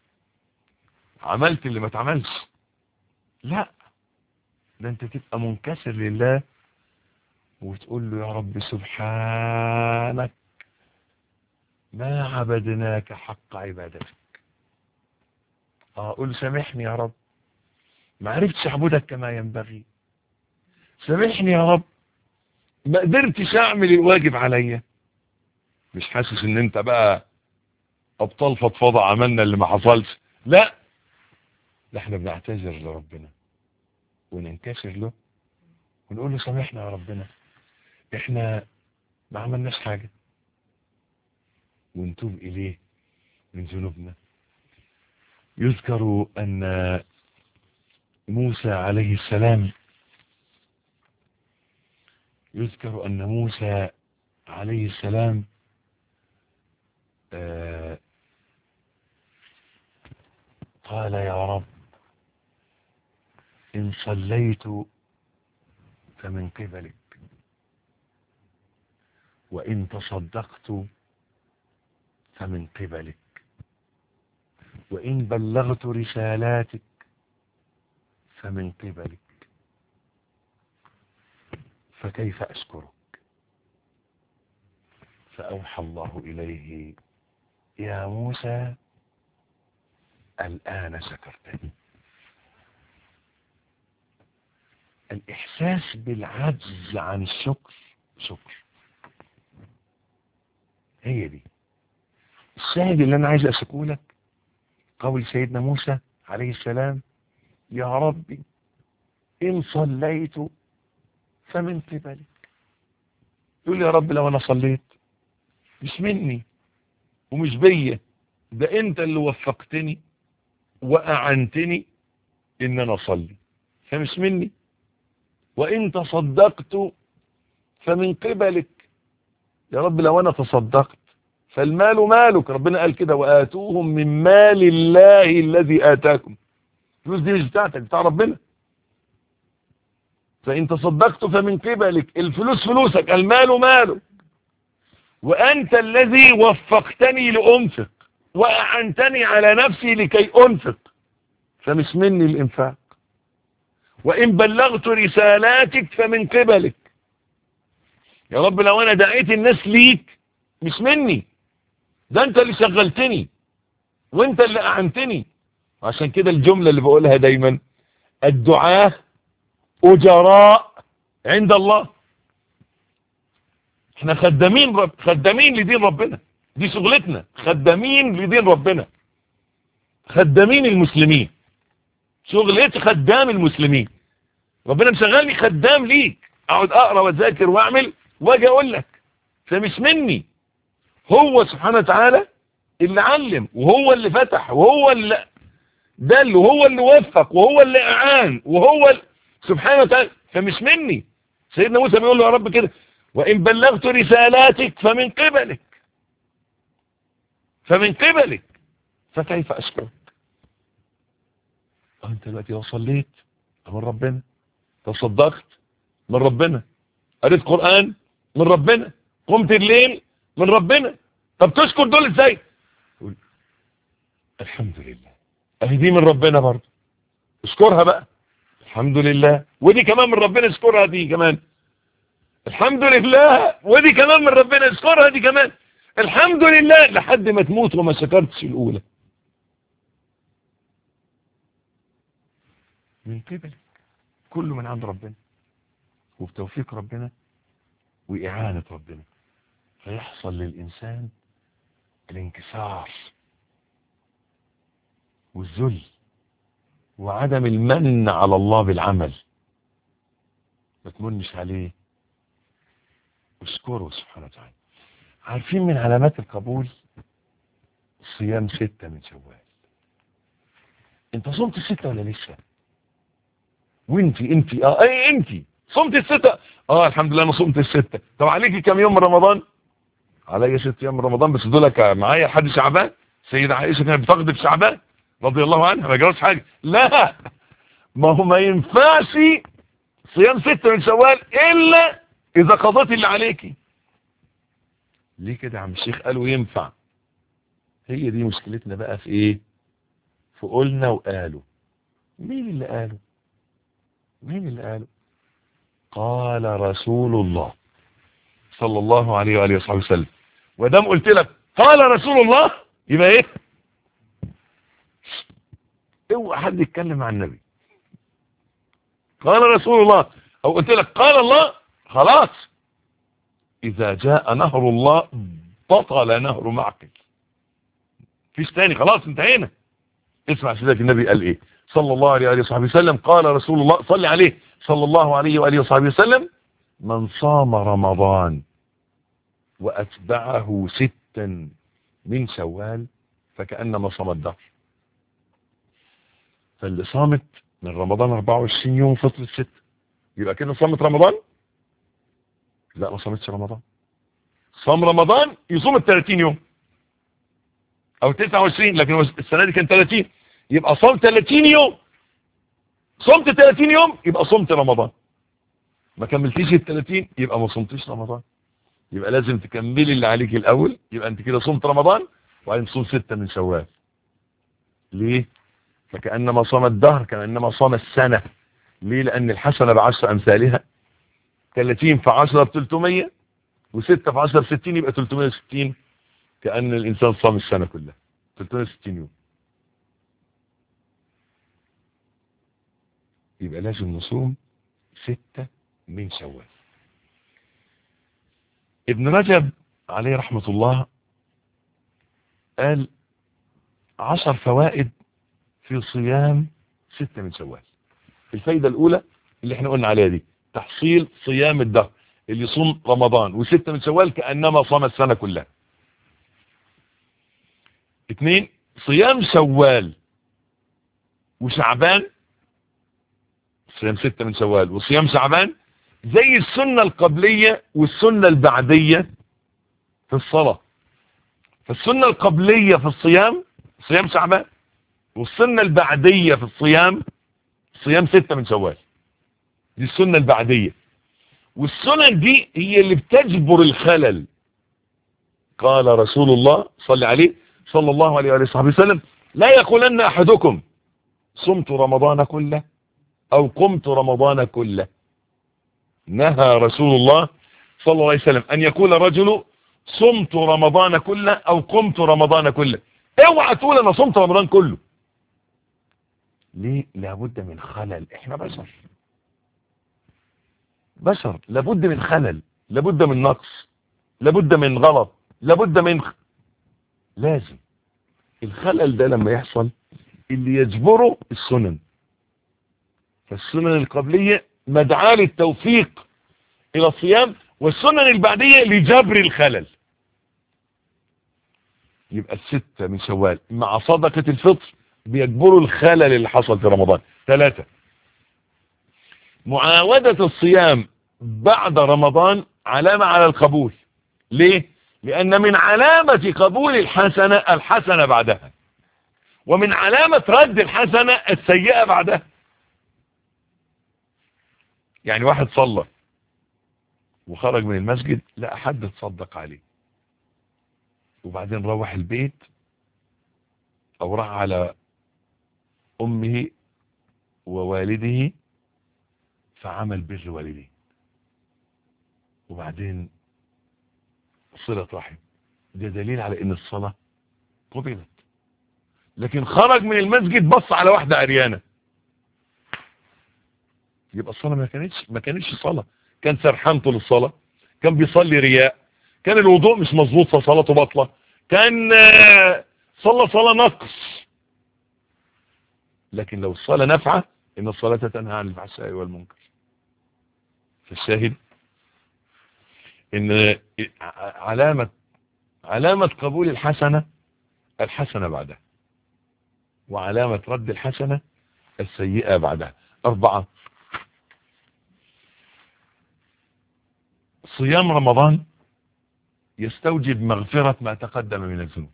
عملت اللي ما اتعملش، لا، ده انت تبقى منكسر لله وتقول له يا رب سبحانك ما عبدناك حق عبادتك. اه قول سامحني يا رب ما عرفتش اعبدك كما ينبغي، سامحني يا رب ما قدرتش اعمل الواجب عليا. مش حاسس ان انت بقى ابطال فضفضة عملنا اللي ما حصلش، لا ده احنا بنعتذر لربنا وننكسر له ونقول له سامحنا يا ربنا احنا ما عملناش حاجة، ونتوب اليه من ذنوبنا. يذكر ان موسى عليه السلام يذكر ان موسى عليه السلام آه قال يا رب إن صليت فمن قبلك، وإن تصدقت فمن قبلك، وإن بلغت رسالاتك فمن قبلك، فكيف أشكرك؟ فأوحى الله إليه يا موسى الآن شكرتني. الإحساس بالعجز عن الشكر شكر. هي دي الشاهد اللي أنا عايز أسكه لك، قول سيدنا موسى عليه السلام يا ربي إن صليت فمن قبلك. يقول يا رب لو أنا صليت مش مني ومش بيا، ده أنت اللي وفقتني وأعنتني إن أنا أصلي، فمش مني. وإن تصدقت فمن قبلك، يا رب لو أنا تصدقت فالمال مالك، ربنا قال كده وآتوهم من مال الله الذي آتاكم. الفلوس دي مش بتاعتك، بتاع ربنا. فإن تصدقت فمن قبلك، الفلوس فلوسك، المال مالك، وأنت الذي وفقتني لأنفق وأعنتني على نفسي لكي أنفق، فمش مني الإنفاق. وإن بلغت رسالاتك فمن قبلك، يا رب لو أنا دعيت الناس ليك مش مني، ده أنت اللي شغلتني وأنت اللي أعنتني. عشان كده الجملة اللي بقولها دايما الدعاة أجراء عند الله. احنا خدامين رب خدامين لدين ربنا، دي شغلتنا، خدامين لدين ربنا، خدامين المسلمين، شغلتي خدام المسلمين. ربنا مشغلني خدام ليك، اقعد اقرا واذاكر واعمل واجي اقول لك، فمش مني. هو سبحانه وتعالى اللي علم وهو اللي فتح وهو اللي دل وهو اللي وفق وهو اللي اعان وهو اللي سبحانه وتعالى، فمش مني. سيدنا موسى بيقول له يا رب كده وإن بلغت رسالاتك فمن قبلك فمن قبلك فكيف أشكرك؟ أنت دلوقتي لو صليت من ربنا، تصدقت من ربنا، قريت قرآن من ربنا، قمت الليل من ربنا، طب تشكر دول ازاي؟ تقول الحمد لله، اهي دي من ربنا برضه، اشكرها بقى الحمد لله، ودي كمان من ربنا اشكرها، دي كمان الحمد لله، ودي كمان من ربنا اشكرها، دي كمان الحمد لله، لحد ما تموت وما شكرتش الاولى. من قبلك، كله من عند ربنا وبتوفيق ربنا وإعانة ربنا، فيحصل للإنسان الانكسار والذل وعدم المن على الله بالعمل. ما تمنش عليه، اشكره سبحانه وتعالى. عارفين من علامات القبول صيام ستة من شوال. انت صمت الستة ولا لسه؟ وانتي انتي اه اي انتي صمت الستة؟ اه الحمد لله انا صمت الستة. طب عليكي كم يوم رمضان؟ عليا ست ايام رمضان، بس دولك معايا لحد شعبان. سيدة عائشة كانت بتقضي في شعبان رضي الله عنها، ما جرالش حاجة. لا، ما هو ما ينفعش صيام ستة من شوال الا اذا قضيت اللي عليكي. ليه كده يا عم الشيخ؟ قالوا ينفع. هي دي مشكلتنا بقى في ايه؟ في قلنا وقالوا. مين اللي قالوا؟ مين اللي قالوا؟ قال رسول الله صلى الله عليه وآله وصحبه وسلم. ودام قلت لك قال رسول الله يبقى ايه؟ اوعى حد يتكلم عن النبي. قال رسول الله او قلت لك قال الله، خلاص اذا جاء نهر الله بطل نهر معقل، فيش تاني، خلاص انتهينا. اسمع سيدك النبي قال ايه صلى الله عليه وآله وصحبه وسلم. قال رسول الله صلى عليه صلى الله عليه وآله وصحبه وسلم: من صام رمضان وأتبعه ستا من شوال فكأنما صام الدهر. فاللي صامت من رمضان أربعة وعشرين يوم فطرة ست، يبقى كده صامت رمضان؟ لا، ما صامتش رمضان. صام رمضان يصوم ال ثلاثين يوم او تسعة وعشرين، لكن السنة دي كان ثلاثين، يبقى صام ثلاثين يوم. صمت ثلاثين يوم يبقى صمت رمضان. ما كملتيش ال ثلاثين يبقى ما صمتيش رمضان. يبقى لازم تكملي اللي عليك الاول، يبقى انت كده صمت رمضان وبعدين تصوم ستة من شوال. ليه؟ فكأنما صام الدهر، كأنما صام السنة. ليه؟ لأن الحسنة بعشر أمثالها. ثلاثين في عشرة ب ثلاثمية، وستة في عشرة ب ستين، يبقى ثلاثمية وستين. كأن الإنسان صام السنة كلها، ثلاثمية وستين يوم. يبقى لازم نصوم ستة من شوال. ابن رجب عليه رحمة الله قال عشر فوائد في صيام ستة من شوال. الفايدة الأولى اللي احنا قلنا عليها دي، تحصيل صيام الدهر، اللي يصوم رمضان وستة من شوال كأنما صام السنة كلها. اثنين، صيام شوال وشعبان، صيام ستة من شوال وصيام شعبان زي السنة القبلية والسنة البعدية في الصلاة. فالسنة القبلية في الصيام صيام شعبان، والسنة البعدية في الصيام صيام ستة من شوال. دي السنة البعدية، والسنن دي هي اللي بتجبر الخلل. قال رسول الله صلى عليه صلى الله عليه وصحبه وسلم: لا يقولن أحدكم صمت رمضان كله أو قمت رمضان كله. نهى رسول الله صلى الله عليه وسلم أن يقول رجل صمت رمضان كله أو قمت رمضان كله. اوعى تقول أنا صمت رمضان كله. ليه؟ لابد من خلل. احنا بشر بشر لابد من خلل، لابد من نقص، لابد من غلط، لابد من خ... لازم الخلل ده لما يحصل اللي يجبره السنن. فالسنن القبلية مدعاة للتوفيق الى الصيام، والسنن البعدية لجبر الخلل. يبقى الستة من شوال مع صدقة الفطر بيجبروا الخلل اللي حصل في رمضان. ثلاثة، معاودة الصيام بعد رمضان علامة على القبول. ليه؟ لأن من علامة قبول الحسنة الحسنة بعدها، ومن علامة رد الحسنة السيئة بعدها. يعني واحد صلى وخرج من المسجد لا حد تصدق عليه، وبعدين روح البيت او راح على امه ووالده فعمل بر والديه، وبعدين صلة رحم. ده دليل على ان الصلاة قبلت. لكن خرج من المسجد بص على واحدة عريانة، يبقى الصلاة ما كانتش ما كانتش صلاة. كان سرحان طول الصلاة، كان بيصلي رياء، كان الوضوء مش مظبوط فصلاته باطلة، كان صلى صلاة نقص. لكن لو الصلاة نافعة ان الصلاة تنهى عن الفحشاء والمنكر. فالشاهد ان علامة علامة قبول الحسنة الحسنة بعدها، وعلامة رد الحسنة السيئة بعدها. أربعة، صيام رمضان يستوجب مغفرة ما تقدم من الذنوب.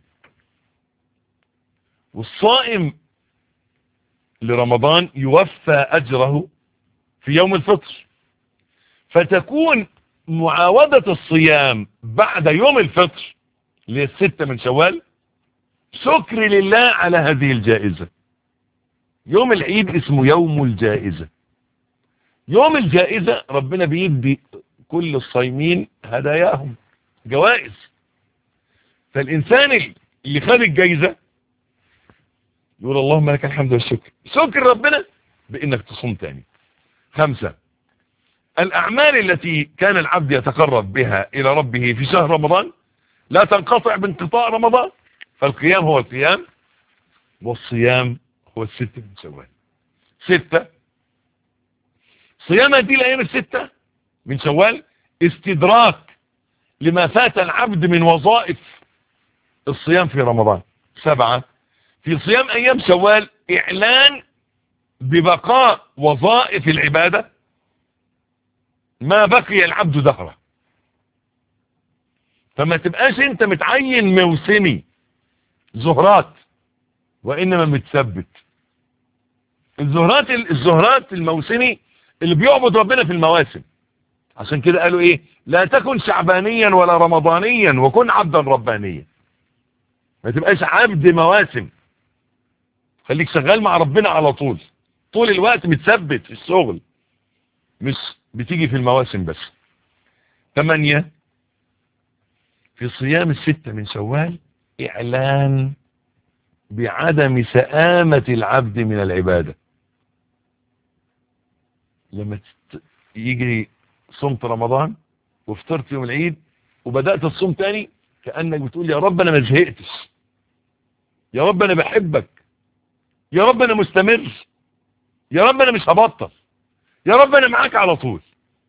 والصائم لرمضان يوفى أجره في يوم الفطر، فتكون معاودة الصيام بعد يوم الفطر للستة من شوال شكر لله على هذه الجائزة. يوم العيد اسمه يوم الجائزة، يوم الجائزة ربنا بيدي كل الصايمين هداياهم جوائز. فالإنسان اللي خد الجائزة يقول اللهم لك الحمد والشكر، شكر ربنا بإنك تصوم تاني. خمسة، الأعمال التي كان العبد يتقرب بها إلى ربه في شهر رمضان لا تنقطع بانقطاع رمضان، فالقيام هو القيام والصيام هو الست من شوال. ستة، صيام هذه الأيام الستة من شوال استدراك لما فات العبد من وظائف الصيام في رمضان. سبعة، في صيام أيام شوال إعلان ببقاء وظائف العبادة ما بقي العبد دهره. فما تبقاش انت متعين موسمي زهرات، وإنما متثبت. الزهرات الزهرات الموسمي اللي بيعبد ربنا في المواسم. عشان كده قالوا ايه؟ لا تكن شعبانيا ولا رمضانيا وكن عبدا ربانيا. ما تبقاش عبد مواسم، خليك شغال مع ربنا على طول، طول الوقت متثبت في الشغل، مش بتيجي في المواسم بس. ثمانية، في صيام الستة من شوال إعلان بعدم سآمة العبد من العبادة. لما يجي صمت رمضان وفطرت يوم العيد وبدأت الصوم تاني، كأنك بتقول يا رب أنا ما زهقتش، يا رب أنا بحبك، يا رب أنا مستمر، يا رب أنا مش هبطل، يا رب أنا معاك على طول.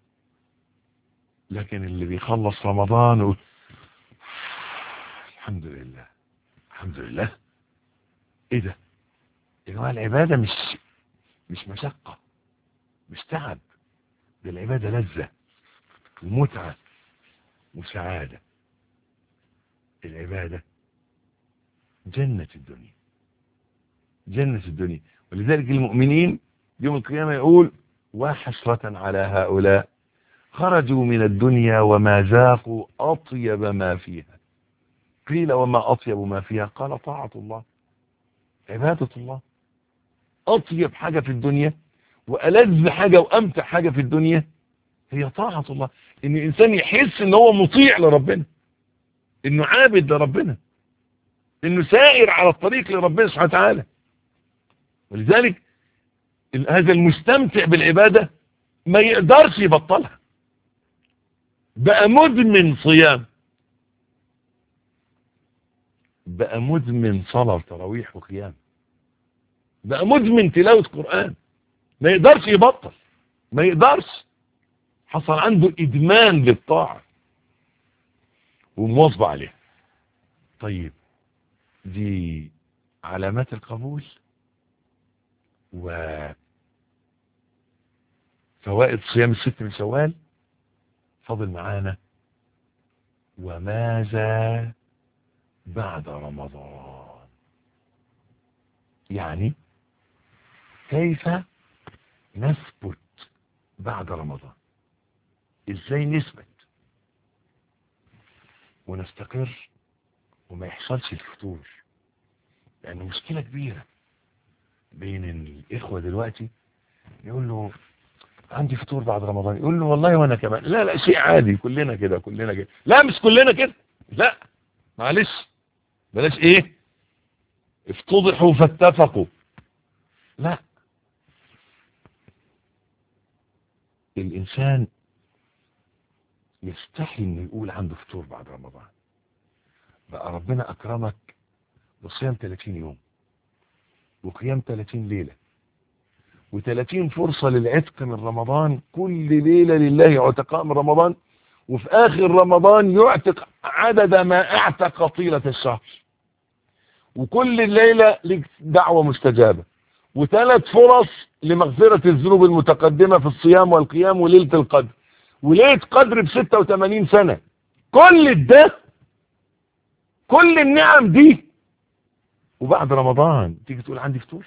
لكن اللي بيخلص رمضان و... الحمد لله الحمد لله. ايه ده يا جماعه؟ العباده مش مش مشقه، مش تعب، ده العباده لذه ومتعه وسعاده. العباده جنه الدنيا، جنه الدنيا. ولذلك المؤمنين يوم القيامه يقول وحسرة على هؤلاء خرجوا من الدنيا وما ذاقوا أطيب ما فيها. قيل وما أطيب ما فيها؟ قال طاعة الله، عبادة الله. أطيب حاجة في الدنيا وألذ حاجة وأمتع حاجة في الدنيا هي طاعة الله. إن الإنسان يحس إن هو مطيع لربنا، إنه عابد لربنا، إنه سائر على الطريق لربنا سبحانه وتعالى. ولذلك هذا المستمتع بالعبادة ما يقدرش يبطلها، بقى مدمن صيام، بقى مدمن صلاة وتراويح وقيام، بقى مدمن تلاوة قرآن، ما يقدرش يبطل، ما يقدرش. حصل عنده إدمان للطاعة ومواظب عليها. طيب دي علامات القبول وفوائد صيام الست من شوال. فضل معانا وماذا بعد رمضان، يعني كيف نثبت بعد رمضان، ازاي نثبت ونستقر وما يحصلش الفتور. لأنه مشكلة كبيرة بين الإخوة دلوقتي، يقول له عندي فطور بعد رمضان، يقول له والله وانا كمان. لا لا شيء عادي، كلنا كده كلنا كده. لا مش كلنا كده، لا معلش، بلاش ايه افتضحوا فاتفقوا. لا، الانسان يستحي انه يقول عنده فطور بعد رمضان. بقى ربنا اكرمك بصيام ثلاثين يوم وقيام ثلاثين ليلة وثلاثين فرصة للعتق من رمضان، كل ليلة لله عتقاء من رمضان، وفي آخر رمضان يعتق عدد ما اعتق طيلة الشهر، وكل ليلة لك دعوة مستجابة، وثلاث فرص لمغفرة الذنوب المتقدمة في الصيام والقيام، وليلة القدر، وليلة قدر بستة وثمانين سنة. كل ده، كل النعم دي، وبعد رمضان تيجي تقول عندي فطور؟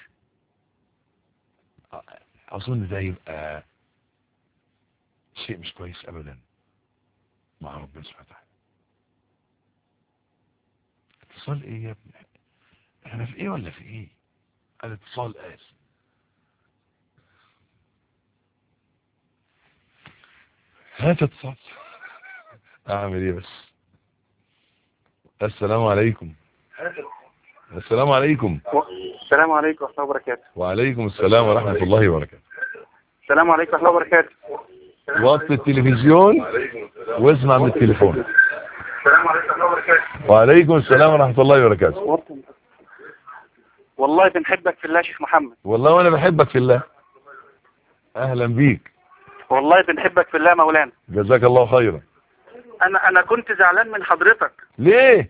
اظن ده يبقى شيء مش كويس ابدا مع ربنا سبحانه وتعالى. اتصال ايه يا ابني؟ احنا في ايه ولا في ايه؟ الاتصال قال هات اتصال. اعمل ايه بس؟ السلام عليكم. السلام عليكم. السلام عليكم ورحمة الله وبركاته. وعليكم السلام ورحمة الله وبركاته. السلام عليكم ورحمة الله وبركاته. وطي التلفزيون واسمع من التليفون. السلام عليكم ورحمة الله وبركاته. وعليكم السلام ورحمة الله وبركاته. والله بنحبك في الله يا شيخ محمد. والله وانا بحبك في الله. اهلا بيك. والله بنحبك في الله مولانا. جزاك الله خيرا. انا انا كنت زعلان من حضرتك. ليه؟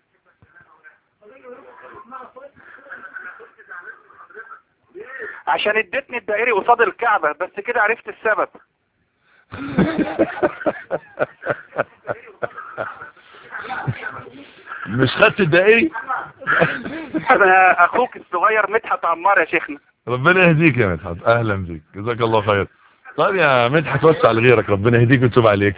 عشان اديتني الدائري قصاد الكعبة، بس كده عرفت السبب. مش خدت الدائري؟ انا اخوك الصغير مدحت عمار يا شيخنا. ربنا يهديك يا مدحت. اهلا بيك. جزاك الله خير. طيب يا مدحت وسع لغيرك. ربنا يهديك ويتوب عليك.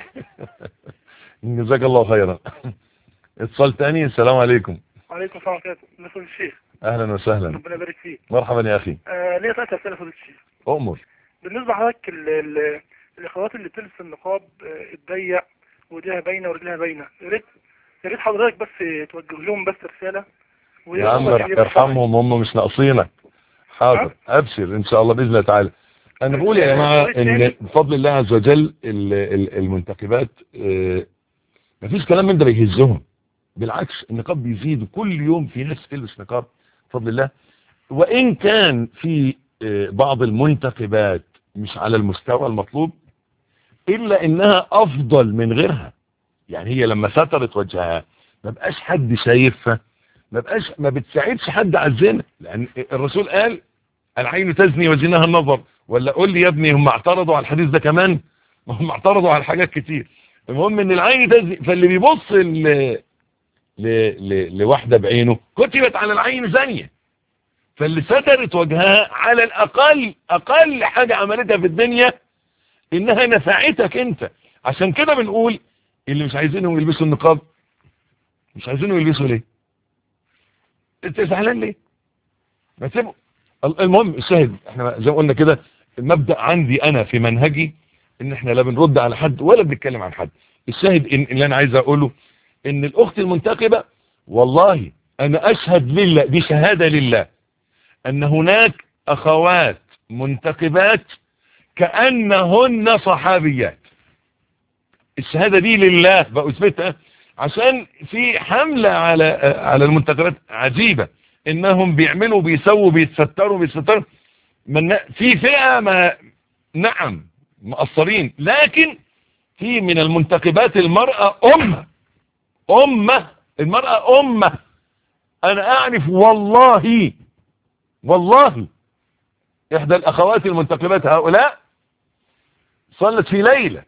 جزاك الله خيرا. اتصال تاني. السلام عليكم. وعليكم السلام ورحمة الله وبركاته. الشيخ اهلا وسهلا. ربنا يبارك فيك. مرحبا يا اخي. آه ليه ثلاث اسئله فضيله الشيخ. اؤمر. بالنسبه لحضرتك الاخوات اللي بتلبس النقاب آه الضيق وايديها باينه ورجلها باينه، يا ريت يا ريت حضرتك بس توجه لهم بس رساله. يا عم ارحمهم، هم مش ناقصينك. حاضر. ابشر ان شاء الله باذن الله تعالى. انا بقول يا جماعه ان بفضل الله عز وجل المنتخبات آه مفيش كلام من ده بيهزهم. بالعكس النقاب بيزيد كل يوم، في ناس تلبس نقاب بفضل الله. وإن كان في بعض المنتخبات مش على المستوى المطلوب، إلا إنها أفضل من غيرها. يعني هي لما سترت وجهها ما بقاش حد شايفها، ما بقاش ما بتساعدش حد على الزنا، لأن الرسول قال العين تزني وزناها النظر. ولا قول لي يا ابني هم اعترضوا على الحديث ده كمان؟ ما هم اعترضوا على حاجات كتير. المهم ان العين تزني، فاللي بيبص ل... ل... ل... لواحدة بعينه كتبت على العين زانية. فاللي سترت وجهها على الأقل أقل حاجة عملتها في الدنيا إنها نفعتك أنت. عشان كده بنقول اللي مش عايزينهم يلبسوا النقاب، مش عايزينهم يلبسوا ليه؟ أنت زعلان ليه؟ ما تسيبه. المهم الشاهد، احنا زي ما قلنا كده، المبدأ عندي أنا في منهجي إن احنا لا بنرد على حد ولا بنتكلم عن حد. الشاهد إن اللي أنا عايز أقوله إن الأخت المنتقبة، والله أنا أشهد لله، دي شهادة لله، أن هناك أخوات منتقبات كأنهن صحابيات. الشهادة دي لله بأثبتها، عشان في حملة على على المنتقبات عجيبة، إنهم بيعملوا بيسووا بيتستروا بيتستروا من في فئة ما نعم مقصرين، لكن في من المنتقبات المرأة أمة أمة المرأة أمة. أنا أعرف والله والله إحدى الأخوات المنتقبات هؤلاء صلت في ليلة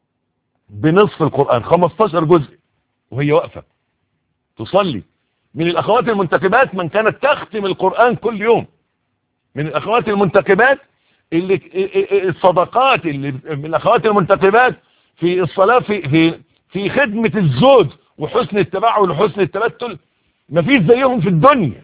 بنصف القرآن خمستاشر جزء وهي واقفة تصلي. من الأخوات المنتقبات من كانت تختم القرآن كل يوم. من الأخوات المنتقبات اللي الصدقات اللي من الأخوات المنتقبات في الصلاة في في في خدمة الزوج وحسن التباعد وحسن التبتل، مفيش زيهم في الدنيا.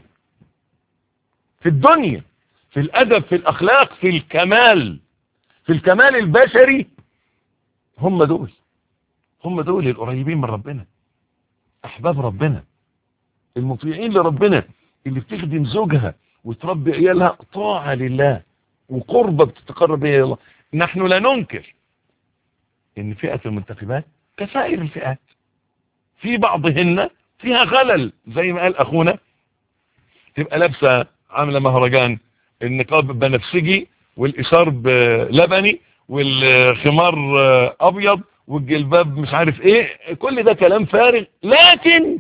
في الدنيا في الأدب في الأخلاق في الكمال في الكمال البشري. هم دول هم دول القريبين من ربنا، أحباب ربنا، المطيعين لربنا، اللي بتخدم زوجها وتربي عيالها طاعة لله وقربة بتتقرب بها إلى الله. نحن لا ننكر إن فئة المنتخبات كسائر الفئات في بعضهن فيها خلل، زي ما قال أخونا، تبقى لابسة عاملة مهرجان، النقاب بنفسجي والإشارب لبني والخمار أبيض والجلباب مش عارف ايه، كل ده كلام فارغ. لكن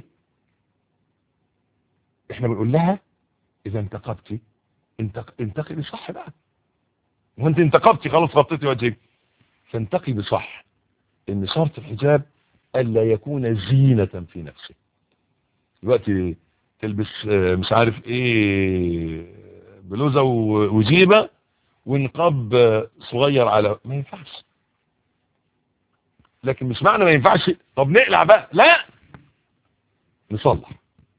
احنا بنقول لها اذا انتقبتي انتقبي صح بقى، وانت انتقبتي خلاص غطيتي وجهك، فانتقبي صح. ان شرط الحجاب الا يكون زينة في نفسه. دلوقتي تلبس مش عارف ايه بلوزة وجيبة ونقاب صغير على، ما ينفعش. لكن مش معنى ما ينفعش طب نقلع بقى، لا، نصلح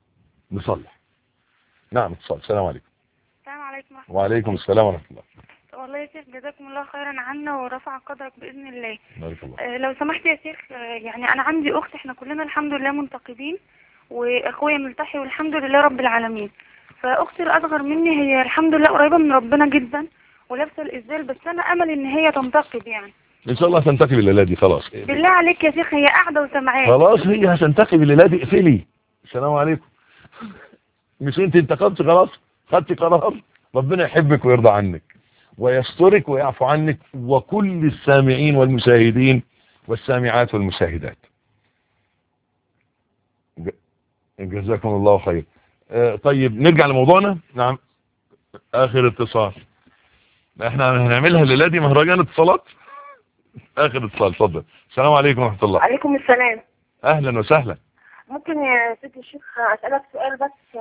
نصلح. نعم اتصال. السلام عليكم. السلام عليكم. وعليكم السلام ورحمة الله. والله يا شيخ جزاكم الله خيرا عنا ورفع قدرك بإذن الله. بارك الله. آه لو سمحت يا شيخ، آه يعني أنا عندي أخت، إحنا كلنا الحمد لله منتقبين وأخويا ملتحي والحمد لله رب العالمين. فأختي الأصغر مني هي الحمد لله قريبة من ربنا جدا ولابسة الإزدال، بس أنا أمل إن هي تنتقب يعني. ان شاء الله هتنتقب الليله دي خلاص. بالله عليك يا شيخ، هي قاعدة وسامعاك. خلاص هي هتنتقب الليله دي. اقفلي. السلام عليكم. مش انت انتقبت خلاص، خدتي قرار، ربنا يحبك ويرضى عنك ويسترك ويعفو عنك وكل السامعين والمشاهدين والسامعات والمشاهدات. جزاكم الله خير. اه طيب نرجع لموضوعنا. نعم اخر اتصال. احنا هنعملها الليله دي مهرجان اتصالات. اخر اتصال اتفضل. السلام عليكم ورحمه الله. عليكم السلام. اهلا وسهلا. ممكن يا سيدي الشيخ اسالك سؤال بس؟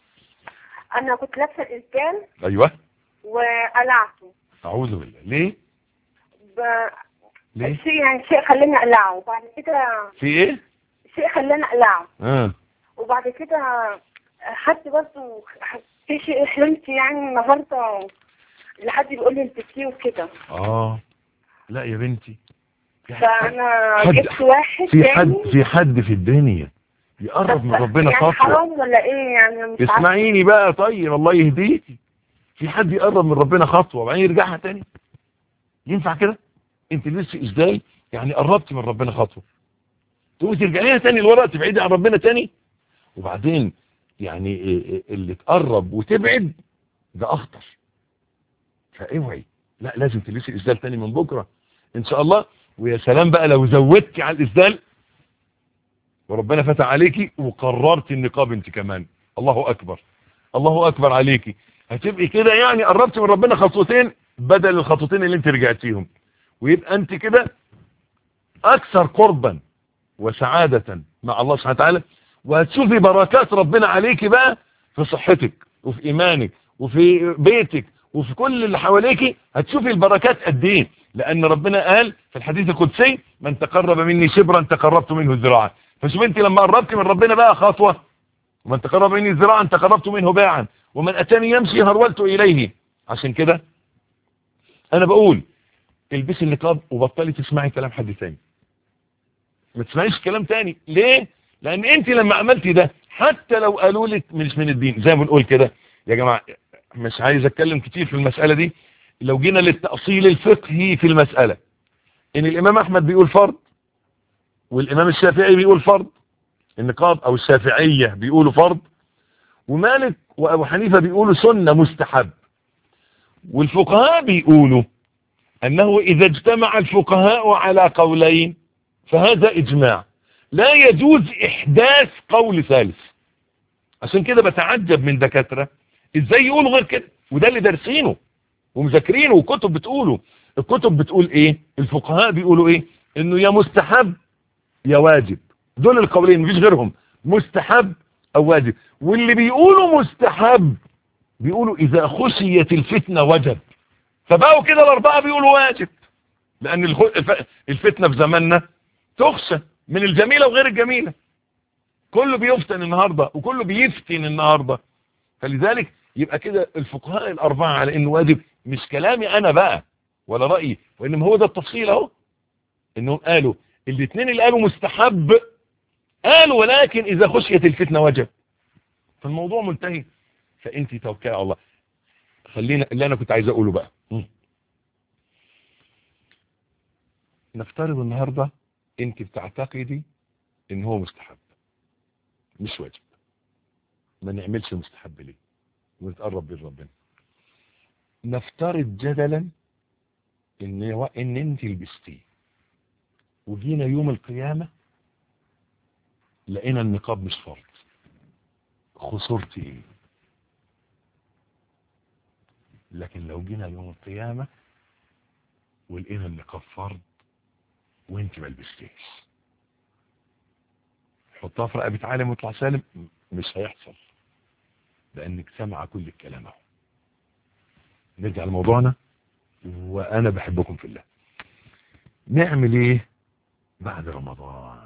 انا كنت لابسه الاسدال. ايوه. وقلعته. اعوذ بالله. ليه؟ ب... ليه؟ شيء يعني شيء خلاني اقلعه وبعد كده. في ايه؟ شيء خلاني اقلعه. اه وبعد كده حد برضه في شيء حلمت يعني النهارده لحد بيقول لي انت فيه وكده. اه لا يا بنتي. فانا حد جبت واحد في تاني. حد في حد في الدنيا يقرب من ربنا يعني خطوه. حرام ولا ايه يعني؟ مش عارفه. اسمعيني بقى طيب الله يهديكي. في حد يقرب من ربنا خطوه وبعدين يرجعها تاني؟ ينفع كده؟ انت لسه ازاي يعني قربتي من ربنا خطوه تقومي ترجعيها تاني لورا تبعدي عن ربنا تاني؟ وبعدين يعني اللي تقرب وتبعد ده اخطر. فاوعي، لا لازم تلبسي الاسدال تاني من بكره ان شاء الله. ويا سلام بقى لو زودتي على الاسدال وربنا فتح عليكي وقررت النقاب انت كمان. الله اكبر الله اكبر عليكي. هتبقي كده يعني قربتي من ربنا خطوتين بدل الخطوتين اللي انت رجعتيهم، ويبقى انت كده اكثر قربا وسعادة مع الله سبحانه وتعالى. وهتشوفي بركات ربنا عليكي بقى في صحتك وفي ايمانك وفي بيتك وفي كل اللي حواليكي. هتشوفي البركات قد ايه، لان ربنا قال في الحديث القدسي من تقرب مني شبرا تقربت منه ذراعا. فشوف انت لما قربت من ربنا بقى خطوة، ومن تقرب مني ذراعا تقربت منه باعا، ومن اتاني يمشي هرولت اليه. عشان كده انا بقول البسي النقاب وبطلي تسمعي كلام حد تاني، ما تسمعيش كلام تاني. ليه؟ لان انت لما عملتي ده حتى لو قالوا لك مش من الدين، زي ما بنقول كده يا جماعه، مش عايز اتكلم كتير في المساله دي. لو جينا للتأصيل الفقهي في المساله، ان الامام احمد بيقول فرض والامام الشافعي بيقول فرض النقاب، او الشافعيه بيقولوا فرض، ومالك وابو حنيفه بيقولوا سنه مستحب، والفقهاء بيقولوا انه اذا اجتمع الفقهاء على قولين فهذا اجماع، لا يجوز احداث قول ثالث. عشان كده بتعجب من دكاترة ازاي يقولوا غير كده، وده اللي دارسينه ومذاكرينه وكتب بتقوله. الكتب بتقول ايه؟ الفقهاء بيقولوا ايه؟ انه يا مستحب يا واجب، دول القولين مفيش غيرهم، مستحب او واجب. واللي بيقولوا مستحب بيقولوا اذا خشيت الفتنة وجب، فبقوا كده الاربعة بيقولوا واجب، لان الفتنة في زماننا تخشى من الجميلة وغير الجميلة، كله بيفتن النهاردة وكله بيفتن النهاردة. فلذلك يبقى كده الفقهاء الاربعة على انه واجب، مش كلامي انا بقى ولا رأيي، وانما هو ده التفصيل اهو، انهم قالوا الاثنين اللي قالوا مستحب قالوا ولكن اذا خشيت الفتنة وجب، فالموضوع منتهي. فانت توكلي على الله. خلينا اللي انا كنت عايز اقوله بقى، نفترض النهاردة انت بتعتقدي ان هو مستحب مش واجب، ما نعملش المستحب ليه ونتقرب بين ربنا. نفترض جدلا ان ان انت لبستيه وجينا يوم القيامة لقينا النقاب مش فرض، خسرتي ايه؟ لكن لو جينا يوم القيامة ولقينا النقاب فرض وانت ما لبستيش، حطها في رقبة عالم ويطلع سالم؟ مش هيحصل، لانك سمع كل الكلام اهو. نرجع لموضوعنا، وانا بحبكم في الله. نعمل ايه بعد رمضان؟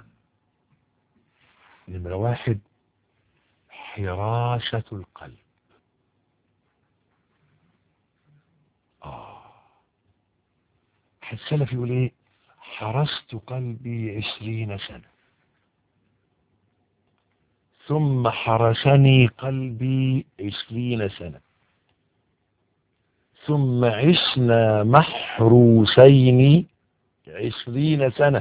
نمرة واحد حراشة القلب. آه السلف يقول ايه؟ حرست قلبي عشرين سنة ثم حرسني قلبي عشرين سنة ثم عشنا محروسين عشرين سنة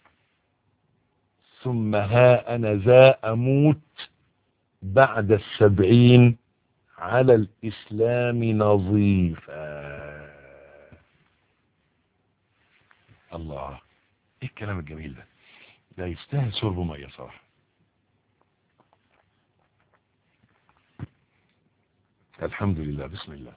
ثم ها أنا ذا أموت بعد السبعين على الإسلام نظيفا. الله، ايه الكلام الجميل ده؟ ده يستاهل شرب ميه صراحه. الحمد لله، بسم الله.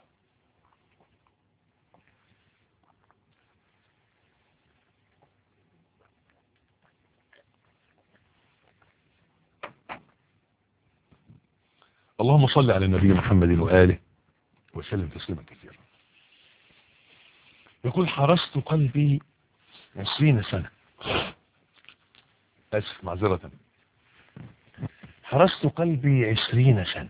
اللهم صل على النبي محمد وآله وسلم تسليما كثيرا. يقول حرست قلبي عشرين سنة، أسف معذرة، حرست قلبي عشرين سنة.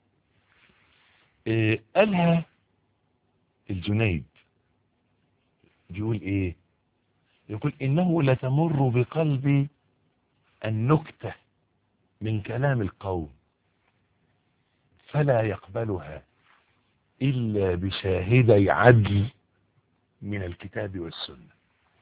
إيه قالها الجنيد، بيقول ايه؟ يقول انه لتمر بقلبي النكتة من كلام القوم فلا يقبلها إلا بشاهدي عدل من الكتاب والسنة.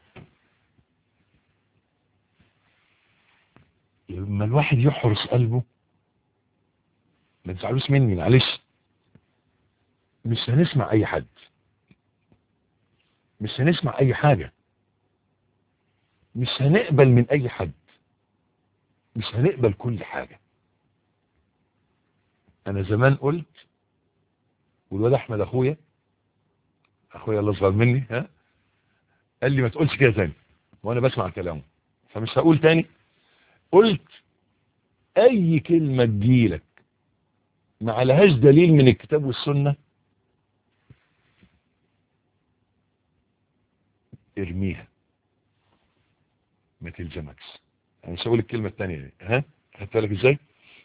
لما الواحد يحرس قلبه، ما تزعلوش مني معلش، مش هنسمع أي حد، مش هنسمع أي حاجة، مش هنقبل من أي حد، مش هنقبل كل حاجة. أنا زمان قلت، والواد أحمد أخويا أخويا اللي أصغر مني ها قال لي ما تقولش كده تاني، وأنا بسمع كلامه فمش هقول تاني. قلت أي كلمة تجيلك ما عليهاش دليل من الكتاب والسنة ارميها، ما تلزمكش. أنا مش هقول الكلمة التانية دي، ها خدت بالك إزاي؟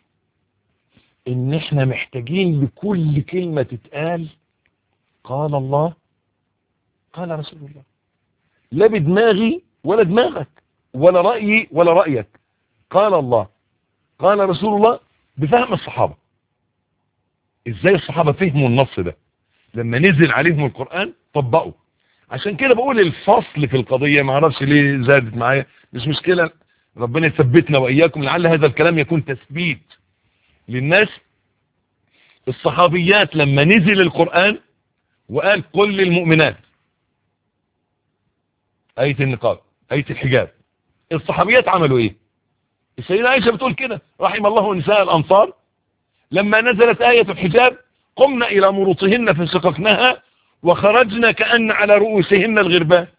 إن إحنا محتاجين لكل كلمة تتقال قال الله قال رسول الله، لا بدماغي ولا دماغك ولا رأيي ولا رأيك، قال الله قال رسول الله بفهم الصحابة. ازاي الصحابة فهموا النص ده؟ لما نزل عليهم القرآن طبقوا. عشان كده بقول الفصل في القضية، ما اعرفش ليه زادت معايا، مش مشكلة، ربنا يثبتنا وإياكم، لعل هذا الكلام يكون تثبيت للناس. الصحابيات لما نزل القرآن وقال قل للمؤمنات، آية النقاب، آية الحجاب، الصحابيات عملوا ايه؟ السيدة عائشة بتقول كده رحم الله نساء الأنصار لما نزلت آية الحجاب قمنا إلى مروطهن فشققناها وخرجنا كأن على رؤوسهن الغربان.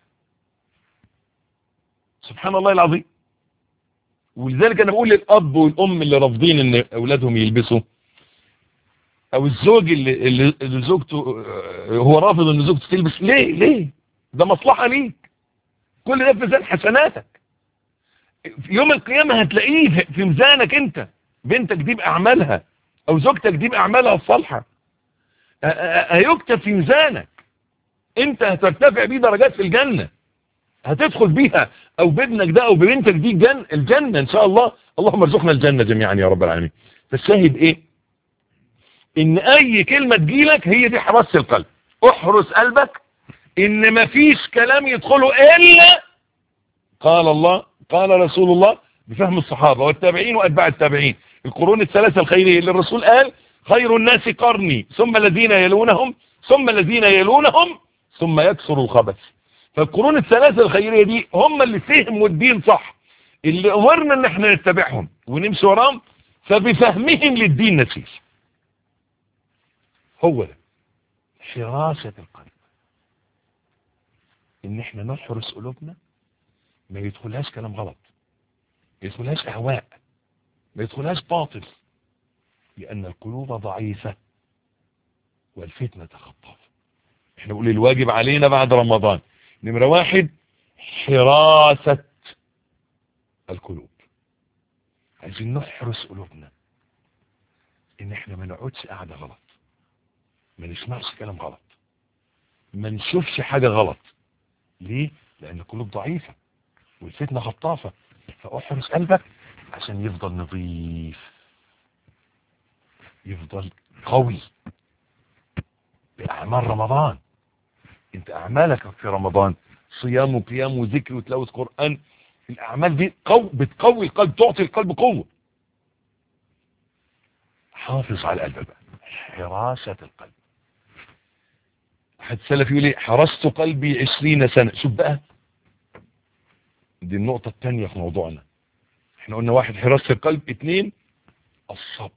سبحان الله العظيم. ولذلك أنا بقول للأب والأم اللي رافضين إن أولادهم يلبسوا، أو الزوج اللي, اللي زوجته هو رافض إن زوجته تلبس، ليه ليه؟ ده مصلحة ليك، كل ده في ميزان حسناتك. في يوم القيامة هتلاقيه في ميزانك انت، بنتك دي بأعمالها او زوجتك دي بأعمالها الصالحة، هيكتب في ميزانك، انت هترتفع بيه درجات في الجنة، هتدخل بيها او بابنك ده او ببنتك دي جن الجنة ان شاء الله. اللهم ارزقنا الجنة جميعا يا رب العالمين. فالشاهد ايه؟ ان اي كلمة تجيلك هي دي حراسة القلب. احرس قلبك ان مفيش كلام يدخله الا قال الله قال رسول الله بفهم الصحابة والتابعين وأتباع التابعين، القرون الثلاثة الخيرية اللي الرسول قال خير الناس قرني ثم الذين يلونهم ثم الذين يلونهم ثم يكثر الخبث. فالقرون الثلاثة الخيرية دي هم اللي فهموا الدين صح، اللي أمرنا ان احنا نتبعهم ونمشي وراهم، فبفهمهم للدين نسير. هو ده حراسة القلب، ان احنا نحرس قلوبنا ما يدخلهاش كلام غلط، ما يدخلهاش اهواء، ما يدخلهاش باطل، لان القلوب ضعيفة والفتنة تخطف. احنا بنقول الواجب علينا بعد رمضان نمرة واحد حراسة القلوب. عايزين نحرس قلوبنا ان احنا ما نقعدش قاعدة غلط، ما نسمعش كلام غلط، ما نشوفش حاجة غلط، ليه؟ لان القلوب ضعيفة والفتنة خطافة، فاحرس قلبك عشان يفضل نظيف، يفضل قوي باعمال رمضان. انت اعمالك في رمضان صيام وقيام وذكر وتلاوة قرآن، الاعمال دي قو بتقوي القلب، تعطي القلب قوة. حافظ على القلب بقى، حراسة القلب. حد سلف يقول لي حرست قلبي عشرين سنة. شوف بقى، دي النقطة الثانية في موضوعنا. احنا قلنا واحد حراسة القلب، اثنين الصبر.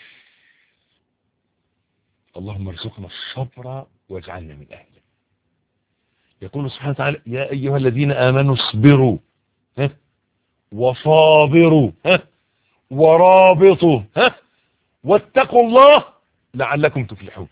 اللهم ارزقنا الصبر واجعلنا من اهله. يقول سبحانه وتعالى يا ايها الذين امنوا اصبروا ها وصابروا ها ورابطوا ها واتقوا الله لعلكم تفلحون.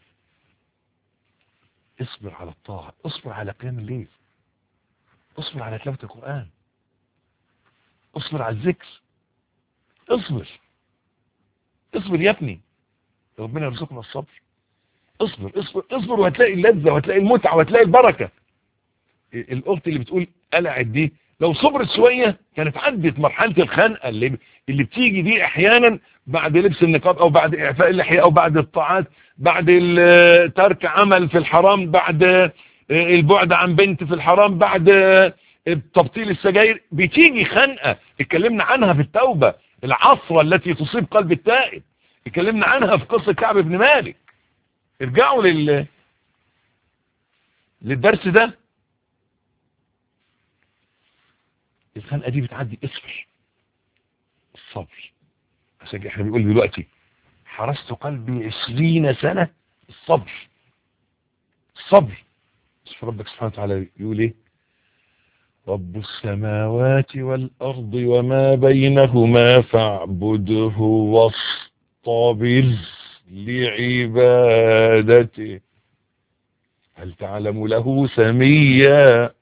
اصبر على الطاعة، اصبر على قيام الليل، اصبر على تلاوة القرآن، اصبر على الذكر، اصبر اصبر يا ابني، ربنا يرزقنا الصبر. اصبر اصبر اصبر وهتلاقي اللذة وهتلاقي المتعة وهتلاقي البركة. الاخت اللي بتقول قلعت دي لو صبرت شوية كانت عدت مرحلة الخنقة اللي اللي بتيجي دي احيانا بعد لبس النقاب او بعد اعفاء اللحية او بعد الطاعات، بعد ترك عمل في الحرام، بعد البعد عن بنت في الحرام، بعد تبطيل السجاير، بتيجي خنقة اتكلمنا عنها في التوبة، العصرة التي تصيب قلب التائب، اتكلمنا عنها في قصة كعب بن مالك. ارجعوا لل للدرس ده. الخنقة دي بتعدي، اصبر، الصبر. عشان احنا بنقول دلوقتي حرست قلبي عشرين سنة، الصبر الصبر. شوف ربك سبحانه وتعالى يقول ايه؟ رب السماوات والأرض وما بينهما فاعبده واصطبر لعبادته هل تعلم له سميا.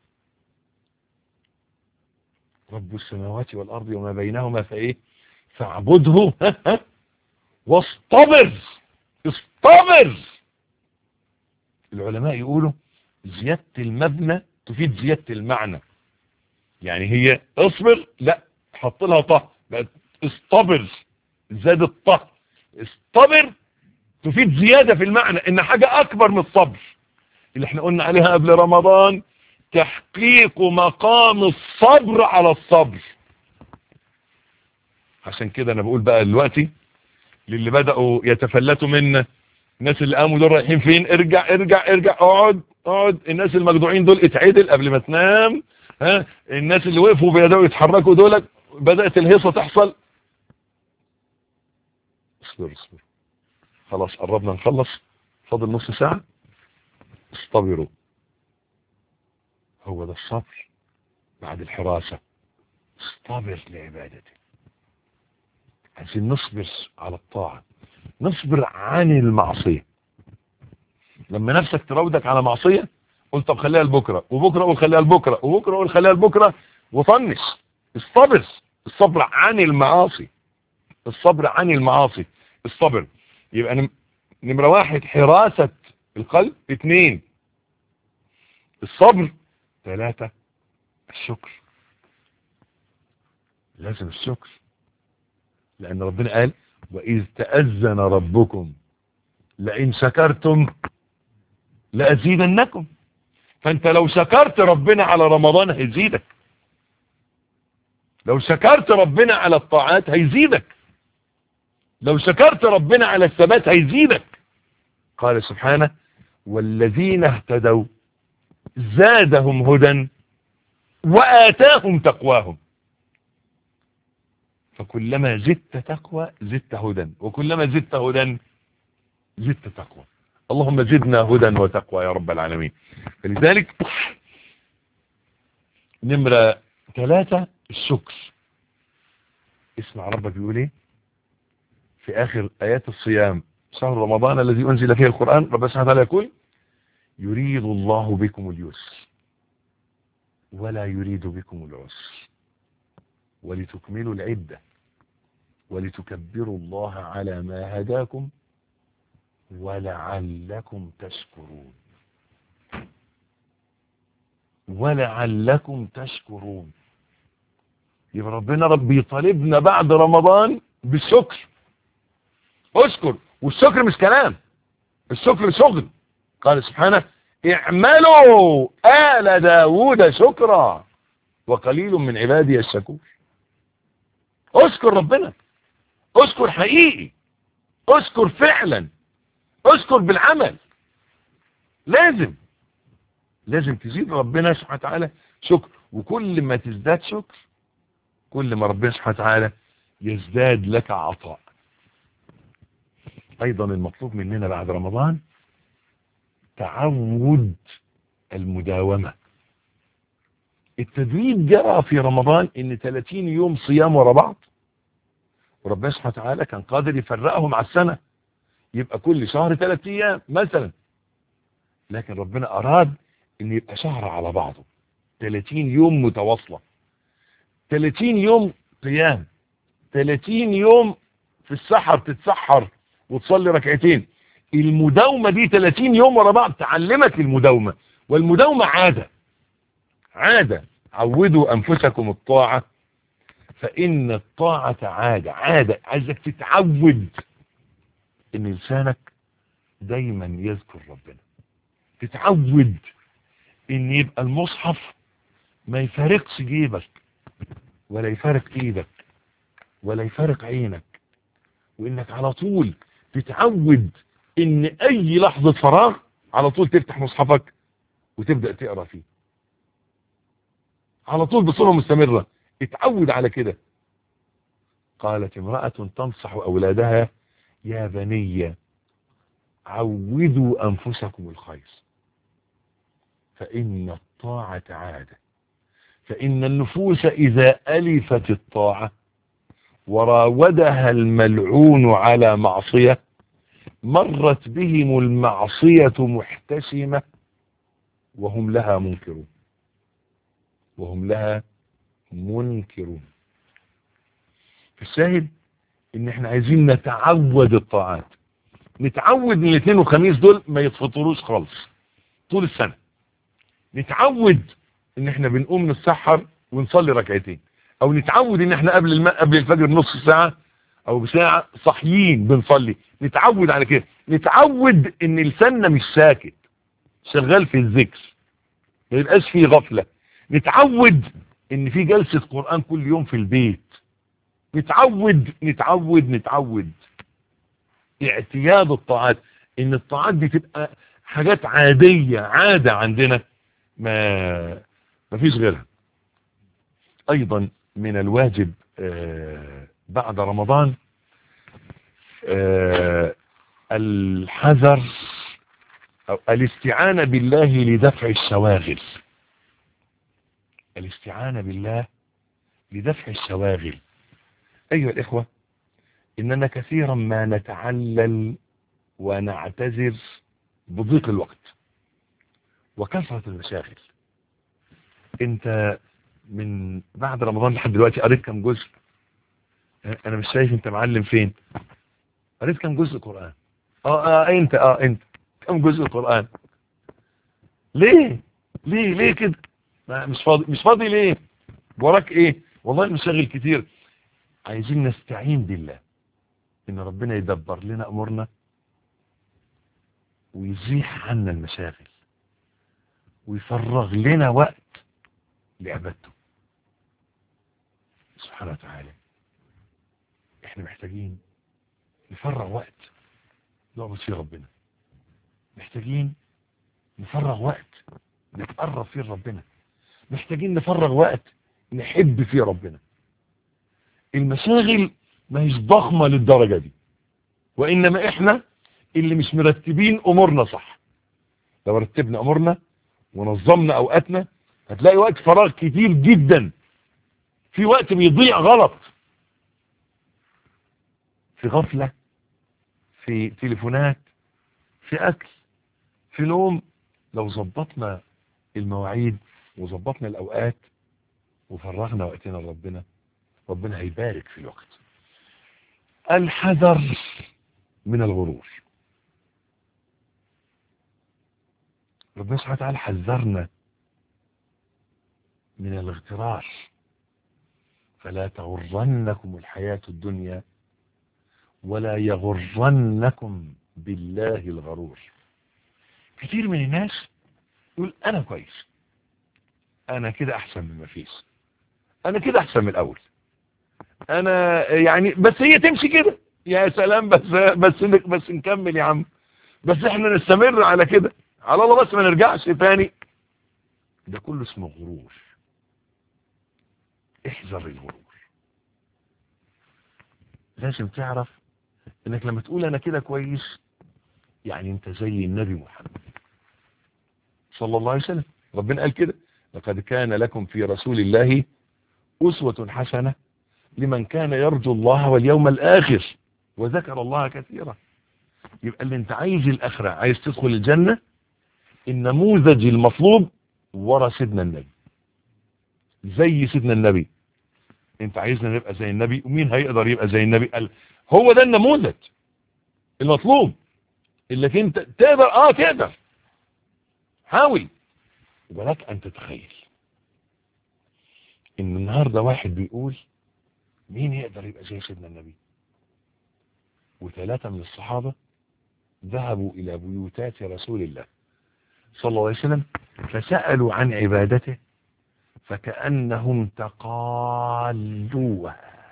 رب السماوات والأرض وما بينهما فايه فاعبده ها ها واصطبر، اصطبر. العلماء يقولوا زيادة المبنى تفيد زيادة المعنى. يعني هي اصبر، لا حط لها طه بقت اصطبر، زاد الطه. اصطبر تفيد زيادة في المعنى، ان حاجة اكبر من الصبر اللي احنا قلنا عليها قبل رمضان، تحقيق مقام الصبر على الصبر. عشان كده انا بقول بقى دلوقتي للي بدأوا يتفلتوا منا، الناس اللي قاموا دول رايحين فين؟ ارجع ارجع ارجع، اقعد اقعد. الناس المجدوعين دول اتعدل قبل ما تنام. ها الناس اللي وقفوا بيدوا يتحركوا دول بدأت الهيصة تحصل. اصبر اصبر، خلاص قربنا نخلص، فاضل نص ساعة. اصطبروا، هو ده الصبر بعد الحراسة. اصطبر لعبادته. عايزين نصبر على الطاعة، نصبر عن المعصية. لما نفسك تراودك على معصية قل طب خليها لبكرة، وبكرة قول خليها لبكرة، وبكرة قول خليها لبكرة، وطنش. الصبر، الصبر عن المعاصي، الصبر عن المعاصي، الصبر. يبقى نمرة واحد حراسة القلب، اثنين الصبر، ثلاثة الشكر. لازم الشكر، لأن ربنا قال وإذ تأذن ربكم لئن شكرتم لأزيدنكم. فأنت لو شكرت ربنا على رمضان هيزيدك، لو شكرت ربنا على الطاعات هيزيدك، لو شكرت ربنا على الثبات هيزيدك. قال سبحانه والذين اهتدوا زادهم هدى وآتاهم تقواهم. فكلما زدت تقوى زدت هدى، وكلما زدت هدى زدت تقوى. اللهم زدنا هدى وتقوى يا رب العالمين. فلذلك نمرة ثلاثة الشكر. اسمع ربك بيقول ايه في اخر ايات الصيام، شهر رمضان الذي انزل فيه القرآن. رب سبحانه وتعالى يقول يريد الله بكم اليسر ولا يريد بكم العسر ولتكملوا العدة ولتكبروا الله على ما هداكم ولعلكم تشكرون. ولعلكم تشكرون. يبقى ربنا رب يطالبنا بعد رمضان بالشكر. اشكر، والشكر مش كلام، الشكر شغل. قال سبحانه اعملوا آل داود شكرا وقليل من عبادي الشكور. اشكر ربنا، اشكر حقيقي، اشكر فعلا، اشكر بالعمل. لازم لازم تزيد ربنا سبحانه وتعالى شكر، وكل ما تزداد شكر كل ما ربنا سبحانه وتعالى يزداد لك عطاء. ايضا المطلوب مننا بعد رمضان تعود المداومة. التدريب جرى في رمضان ان ثلاثين يوم صيام ورا بعض، وربنا سبحانه وتعالى كان قادر يفرقهم على السنة، يبقى كل شهر ثلاث ايام مثلا، لكن ربنا اراد ان يبقى شهر على بعضه ثلاثين يوم متواصلة، ثلاثين يوم قيام، ثلاثين يوم في السحر تتسحر وتصلي ركعتين. المداومة دي ثلاثين يوم ورا بعض تعلمك المداومة، والمداومة عادة عادة. عودوا أنفسكم الطاعة فإن الطاعة عادة. عادة عايزك تتعود إن لسانك دايما يذكر ربنا، تتعود إن يبقى المصحف ما يفارقش جيبك ولا يفارق ايدك ولا يفارق عينك، وإنك على طول تتعود إن أي لحظة فراغ على طول تفتح مصحفك وتبدأ تقرأ فيه على طول بصورة مستمرة. اتعود على كده. قالت امرأة تنصح أولادها يا بني عودوا أنفسكم الخير فإن الطاعة عادة، فإن النفوس إذا ألفت الطاعة وراودها الملعون على معصية مرت بهم المعصية محتشمة وهم لها منكرون وهم لها منكرون. الشاهد ان احنا عايزين نتعود الطاعات، نتعود ان الاثنين والخميس دول ما يتفطروش خالص طول السنة. نتعود ان احنا بنقوم نتسحر ونصلي ركعتين، او نتعود ان احنا قبل الم... قبل الفجر بنص ساعة او بساعة صاحيين بنصلي. نتعود على كده. نتعود ان لساننا مش ساكت، شغال في الذكر، ما يبقاش فيه غفلة. نتعود ان في جلسة قرآن كل يوم في البيت. نتعود نتعود نتعود اعتياد الطاعات، ان الطاعات دي تبقى حاجات عادية، عادة عندنا، ما ما فيش غيرها. ايضا من الواجب آه بعد رمضان آه الحذر او الاستعانة بالله لدفع الشواغل. الاستعانة بالله لدفع الشواغل. ايها الاخوة، اننا كثيرا ما نتعلل ونعتذر بضيق الوقت وكثرة المشاغل. انت من بعد رمضان لحد دلوقتي قريت كم جزء؟ انا مش شايف انت معلم فين. قريت كم جزء قرآن؟ اه اه انت اه انت كم جزء قرآن؟ ليه ليه ليه كده؟ مش فاضي مش فاضي ليه؟ وراك ايه؟ والله المشاغل كتير. عايزين نستعين بالله ان ربنا يدبر لنا امورنا ويزيح عنا المشاغل ويفرغ لنا وقت لعبادته سبحانه وتعالى. احنا محتاجين نفرغ وقت نعبد فيه ربنا، محتاجين نفرغ وقت نتقرب فيه ربنا، محتاجين نفرغ وقت نحب فيه ربنا. المشاغل ما هيش ضخمة للدرجة دي، وإنما إحنا اللي مش مرتبين أمورنا صح. لو رتبنا أمورنا ونظمنا أوقاتنا هتلاقي وقت فراغ كتير جدا. في وقت بيضيع غلط، في غفلة، في تليفونات، في أكل، في نوم. لو ظبطنا المواعيد وظبطنا الأوقات وفرغنا وقتنا لربنا، ربنا هيبارك في الوقت. الحذر من الغرور. ربنا سبحانه وتعالى حذرنا من الاغترار. فلا تغرنكم الحياة الدنيا ولا يغرنكم بالله الغرور. كتير من الناس يقول انا كويس، انا كده احسن من ما فيش، انا كده احسن من الاول، انا يعني بس هي تمشي كده، يا سلام، بس بس بس نكمل يا عم، بس احنا نستمر على كده على الله، بس ما نرجعش تاني. ده كله اسمه غرور. احذر الغرور. لازم تعرف انك لما تقول انا كده كويس يعني انت زي النبي محمد صلى الله عليه وسلم. ربنا قال كده: لقد كان لكم في رسول الله أسوة حسنة لمن كان يرجو الله واليوم الآخر وذكر الله كثيرا. يبقى اللي انت عايز الآخرة، عايز تدخل الجنة، النموذج المطلوب ورا سيدنا النبي، زي سيدنا النبي. انت عايزنا نبقى زي النبي، ومين هيقدر يبقى زي النبي؟ قال هو ده النموذج المطلوب اللي انت تقدر. اه تقدر، حاول، ولك ان تتخيل ان النهاردة واحد بيقول مين يقدر يبقى زي سيدنا النبي، وثلاثة من الصحابة ذهبوا الى بيوتات رسول الله صلى الله عليه وسلم فسألوا عن عبادته فكأنهم تقالوها،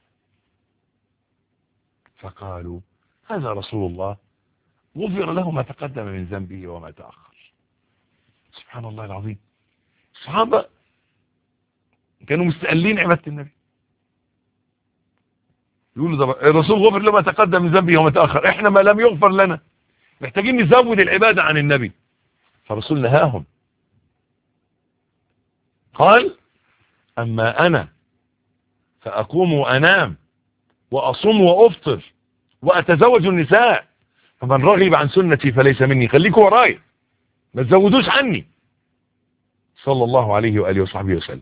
فقالوا هذا رسول الله غفر له ما تقدم من ذنبه وما تأخر. سبحان الله العظيم. الصحابة كانوا مستقلين عبادة النبي، يقولوا ده الرسول غفر له ما تقدم من ذنبه وما تأخر، احنا ما لم يغفر لنا محتاجين نزود العبادة عن النبي. فالرسول نهاهم، قال أما أنا فأقوم وأنام وأصوم وأفطر وأتزوج النساء فمن رغب عن سنتي فليس مني. خليكوا ورايا، ما تزودوش عني، صلى الله عليه وآله وصحبه وسلم.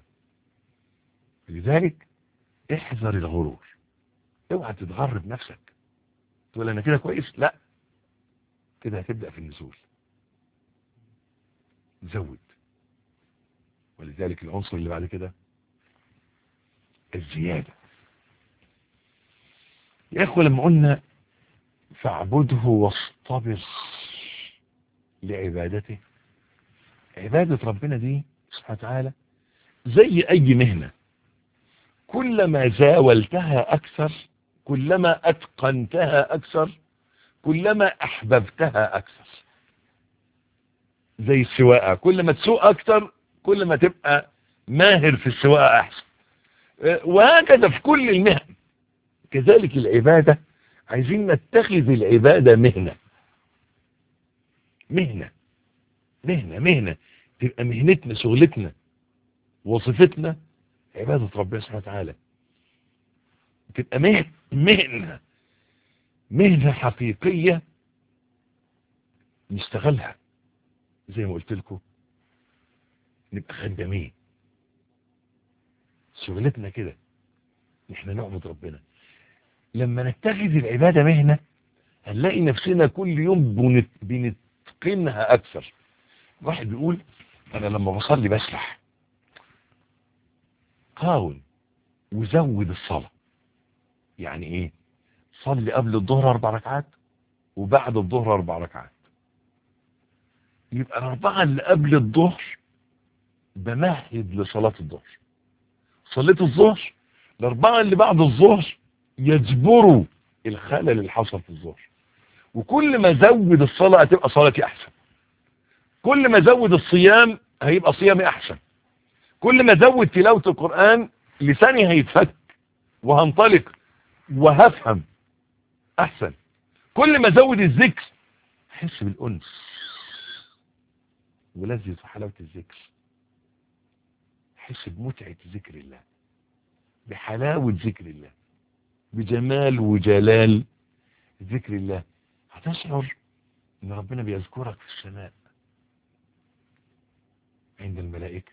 لذلك احذر الغرور. اوعى تتغر بنفسك تقول أنا كده كويس، لا، كده هتبدأ في النزول. زود. ولذلك العنصر اللي بعد كده الزيادة. يا أخوة لما قلنا فاعبده واصطبر لعبادته، عبادة ربنا دي سبحانه وتعالى زي أي مهنة، كلما زاولتها أكثر، كلما أتقنتها أكثر، كلما أحببتها أكثر. زي السواقة، كل ما تسوق أكثر كل ما تبقى ماهر في السواقة أحسن، وهكذا في كل المهن. كذلك العبادة، عايزين نتخذ العبادة مهنة مهنة مهنة مهنة تبقى مهنتنا، شغلتنا، وظيفتنا عبادة ربنا سبحانه وتعالى، تبقى مهنة مهنة مهنة حقيقية نشتغلها. زي ما قلت لكم نبقى خدامين، شغلتنا كده احنا نعبد ربنا. لما نتخذ العبادة مهنة هنلاقي نفسنا كل يوم بنتقنها اكثر. واحد بيقول انا لما بصلي بسرح، قاول وزود الصلاة. يعني ايه؟ صلي قبل الظهر اربع ركعات وبعد الظهر اربع ركعات، يبقى الاربعة اللي قبل الظهر بمهد لصلاة الظهر. صليت الظهر، الاربعة اللي بعد الظهر يجبروا الخلل اللي حصل في الظهر. وكل ما زود الصلاة هتبقى صلاتي احسن، كل ما زود الصيام هيبقى صيامي احسن، كل ما زود تلاوة القرآن لساني هيتفك وهنطلق وهفهم احسن، كل ما زود الذكر احس بالانس ولذة وحلاوة الذكر، احس بمتعة ذكر الله، بحلاوة ذكر الله، بجمال وجلال ذكر الله. هتشعر ان ربنا بيذكرك في السماء عند الملائكة.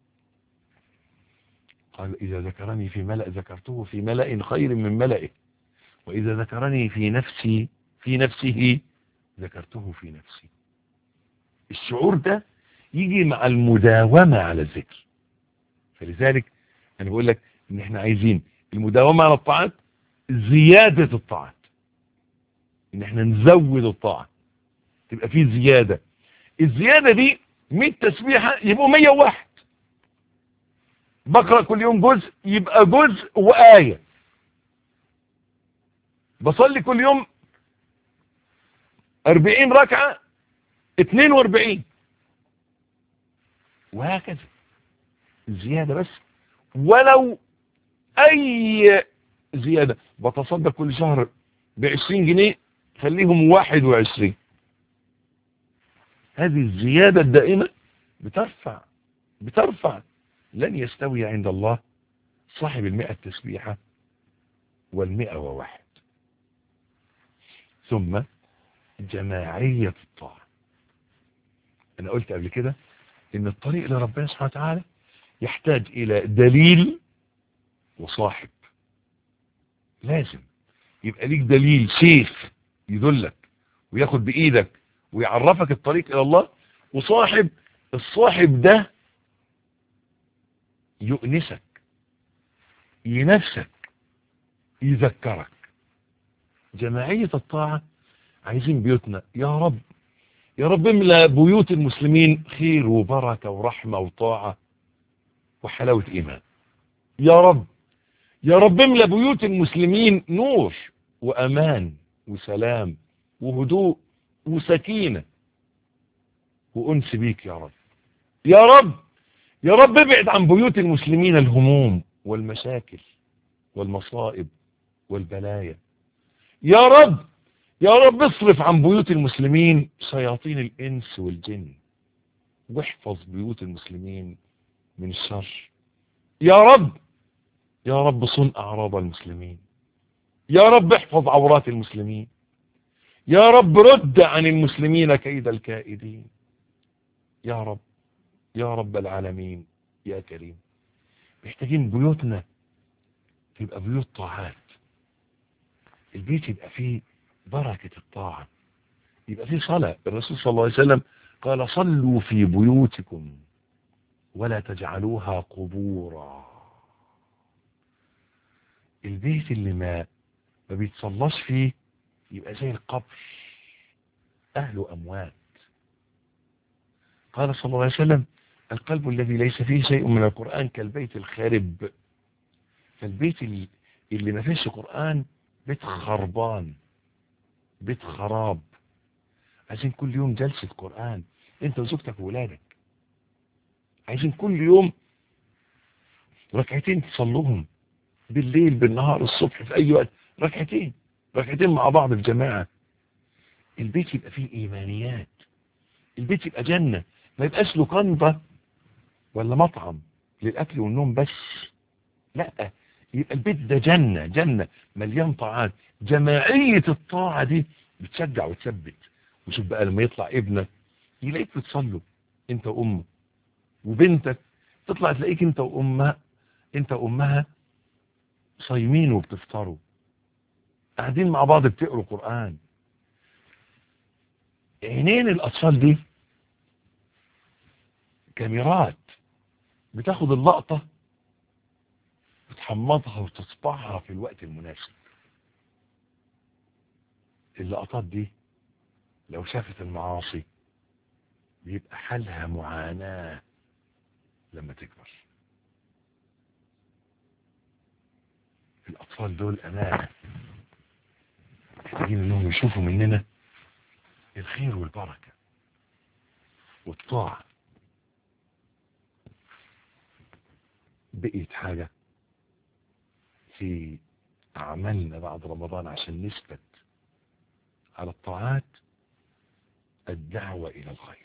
قال إذا ذكرني في ملأ ذكرته في ملأ خير من ملئه، وإذا ذكرني في نفسي في نفسه ذكرته في نفسي. الشعور ده يجي مع المداومة على الذكر. فلذلك انا بقول لك ان احنا عايزين المداومة على الطاعات، زيادة الطاعات، ان احنا نزود الطاعة تبقى فيه زيادة. الزيادة دي مية تسبيحة يبقوا مية وواحد، بقرأ كل يوم جزء يبقى جزء وآية، بصلي كل يوم أربعين ركعة اتنين وأربعين، وهكذا زيادة بس، ولو أي زيادة. بتصدق كل شهر بعشرين جنيه خليهم واحد وعشرين. هذه الزيادة الدائمة بترفع بترفع لن يستوي عند الله صاحب المئة تسبيحة والمئة وواحد. ثم جماعية الطاعة. أنا قلت قبل كده إن الطريق لربنا سبحانه وتعالى يحتاج إلى دليل وصاحب. لازم يبقى ليك دليل، شيخ يدلك وياخد بإيدك ويعرفك الطريق إلى الله، وصاحب، الصاحب ده يؤنسك، ينفسك، يذكرك. جماعية الطاعة عايزين بيوتنا يا رب، يا رب املأ بيوت المسلمين خير وبركة ورحمة وطاعة وحلاوة إيمان. يا رب، يا رب املأ بيوت المسلمين نور وأمان وسلام وهدوء وسكينة وأنس بيك يا رب. يا رب، يا رب ابعد عن بيوت المسلمين الهموم والمشاكل والمصائب والبلايا. يا رب، يا رب اصرف عن بيوت المسلمين شياطين الإنس والجن، واحفظ بيوت المسلمين من الشر. يا رب، يا رب صن أعراض المسلمين. يا رب احفظ عورات المسلمين. يا رب رد عن المسلمين كيد الكائدين. يا رب، يا رب العالمين يا كريم. محتاجين بيوتنا تبقى بيوت طاعات، البيت يبقى فيه بركة الطاعة، يبقى فيه صلاة. الرسول صلى الله عليه وسلم قال صلوا في بيوتكم ولا تجعلوها قبورا. البيت اللي ما ما بيتصلاش فيه يبقى زي القبر، أهله أموات. قال صلى الله عليه وسلم القلب الذي ليس فيه شيء من القرآن كالبيت الخارب. فالبيت اللي, اللي ما فيش قرآن بيت خربان، بيت خراب. عايزين كل يوم جلسة قرآن انت وزوجتك وولادك، عايزين كل يوم ركعتين تصلوهم بالليل بالنهار الصبح في اي وقت، ركعتين ركعتين مع بعض في جماعة. البيت يبقى فيه ايمانيات، البيت يبقى جنة، ما يبقاش له قنطة ولا مطعم للاكل والنوم بس، لا، يبقى البيت ده جنة، جنة مليان طاعات. جماعية الطاعة دي بتشجع وتثبت. وشوف بقى لما يطلع ابنك يلاقيك بتصلوا انت وامه، وبنتك تطلع تلاقيك انت وامها انت وامها صايمين وبتفطروا، قاعدين مع بعض بتقروا قرآن. عينين الاطفال دي كاميرات بتاخد اللقطة بتحمضها وتصبعها في الوقت المناسب. اللقطات دي لو شافت المعاصي بيبقى حالها معاناة لما تكبر. الأطفال دول أمانة، محتاجين انهم يشوفوا مننا الخير والبركة والطاعة. بقيت حاجة في أعمالنا بعد رمضان عشان نثبت على الطاعات، الدعوة إلى الخير.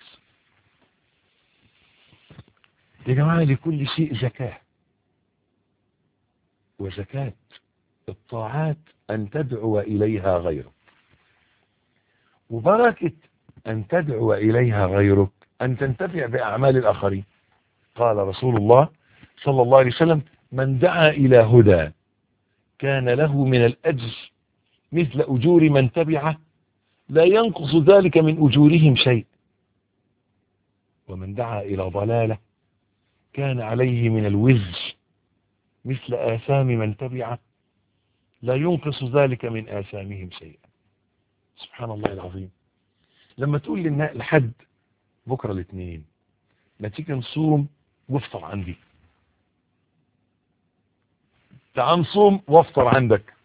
يا جماعة لكل شيء زكاة، وزكاة الطاعات أن تدعو إليها غيرك، وبركة أن تدعو إليها غيرك أن تنتفع بأعمال الآخرين. قال رسول الله صلى الله عليه وسلم من دعا إلى هدى كان له من الأجر مثل أجور من تبعه لا ينقص ذلك من أجورهم شيء، ومن دعا إلى ضلالة كان عليه من الوزر مثل آثام من تبعه لا ينقص ذلك من آثامهم شيئا. سبحان الله العظيم. لما تقول للنا- لحد بكرة الاثنين ما تيجي نصوم وافطر عندي، تعال نصوم وافطر عندك.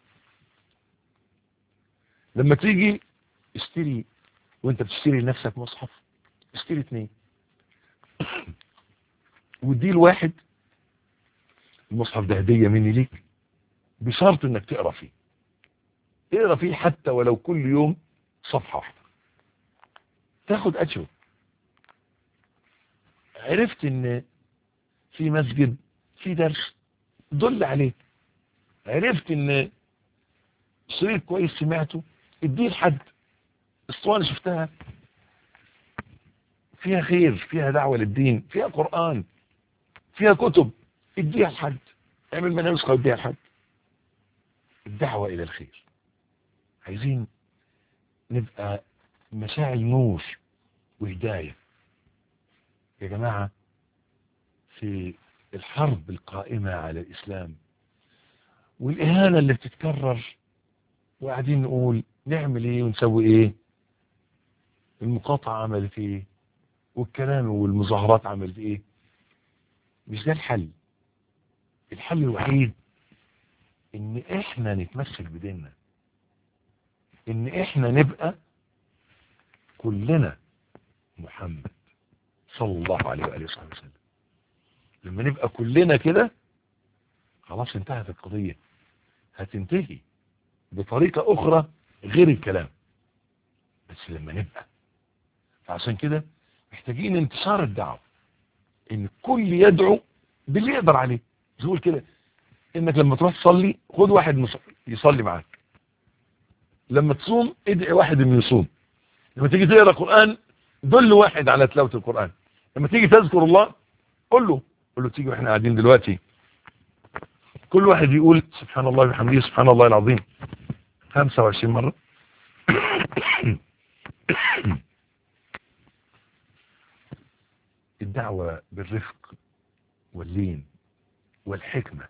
لما تيجي اشتري، وانت بتشتري لنفسك مصحف اشتري اثنين ودي الواحد المصحف ده هدية مني ليك بشرط انك تقرأ فيه، اقرأ فيه حتى ولو كل يوم صفحة واحدة تاخد أجر. عرفت ان في مسجد في درس دل عليه، عرفت ان شريط كويس سمعته اديه لحد، اسطوانة شفتها فيها خير، فيها دعوة للدين، فيها قرآن، فيها كتب، اديها لحد، اعمل منها نسخة واديها لحد. الدعوة الى الخير. عايزين نبقى مشاعل نور وهداية يا جماعة. في الحرب القائمة على الإسلام والإهانة اللي بتتكرر وقاعدين نقول نعمل ايه ونسوي ايه، المقاطعة عملت ايه والكلام والمظاهرات عملت ايه، مش ده الحل. الحل الوحيد ان احنا نتمسك بديننا، ان احنا نبقى كلنا محمد صلى الله عليه وآله وصحبه وسلم. لما نبقى كلنا كده خلاص انتهت القضية، هتنتهي بطريقة اخرى غير الكلام، بس لما نبقى. فعشان كده محتاجين انتشار الدعوة، ان كل يدعو باللي يقدر عليه. تقول كده انك لما تروح تصلي خد واحد يصلي معاك، لما تصوم ادعي واحد انه يصوم، لما تيجي تقرا قرآن دل واحد على تلاوة القرآن، لما تيجي تذكر الله قول له قول له تيجي واحنا قاعدين دلوقتي كل واحد يقول سبحان الله وبحمده سبحان الله العظيم خمسة وعشرين مرة. الدعوة بالرفق واللين والحكمة،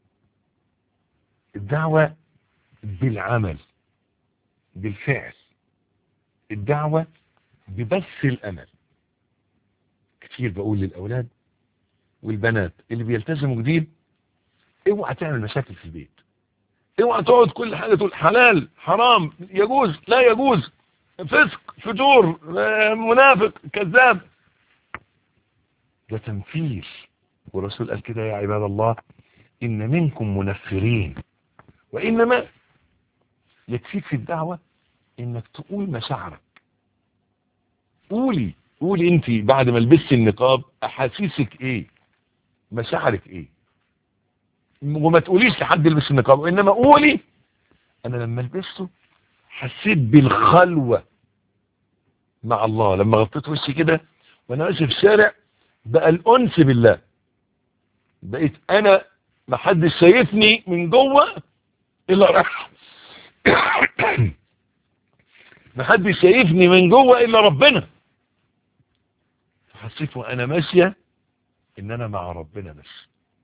الدعوة بالعمل بالفعل، الدعوة ببث الأمل. كتير بقول للأولاد والبنات اللي بيلتزموا جديد اوعى تعمل مشاكل في البيت، اوعى تقعد كل حاجة تقول حلال حرام يجوز لا يجوز فسق فجور منافق كذاب، ده تنفير. والرسول قال كده يا عباد الله إن منكم منفرين، وإنما يكفيك في الدعوة إنك تقول مشاعرك. قولي قولي انت بعد ما لبست النقاب احاسيسك ايه، مشاعرك ايه، وما تقوليش لحد يلبس النقاب، وانما قولي انا لما لبسته حسيت بالخلوة مع الله، لما غطيت وشي كده وانا ماشي في الشارع بقى الانس بالله، بقيت انا ما حدش شايفني من جوه الا ربنا، ما حدش شايفني من جوه الا ربنا. حسيت وانا ماشية ان انا مع ربنا بس.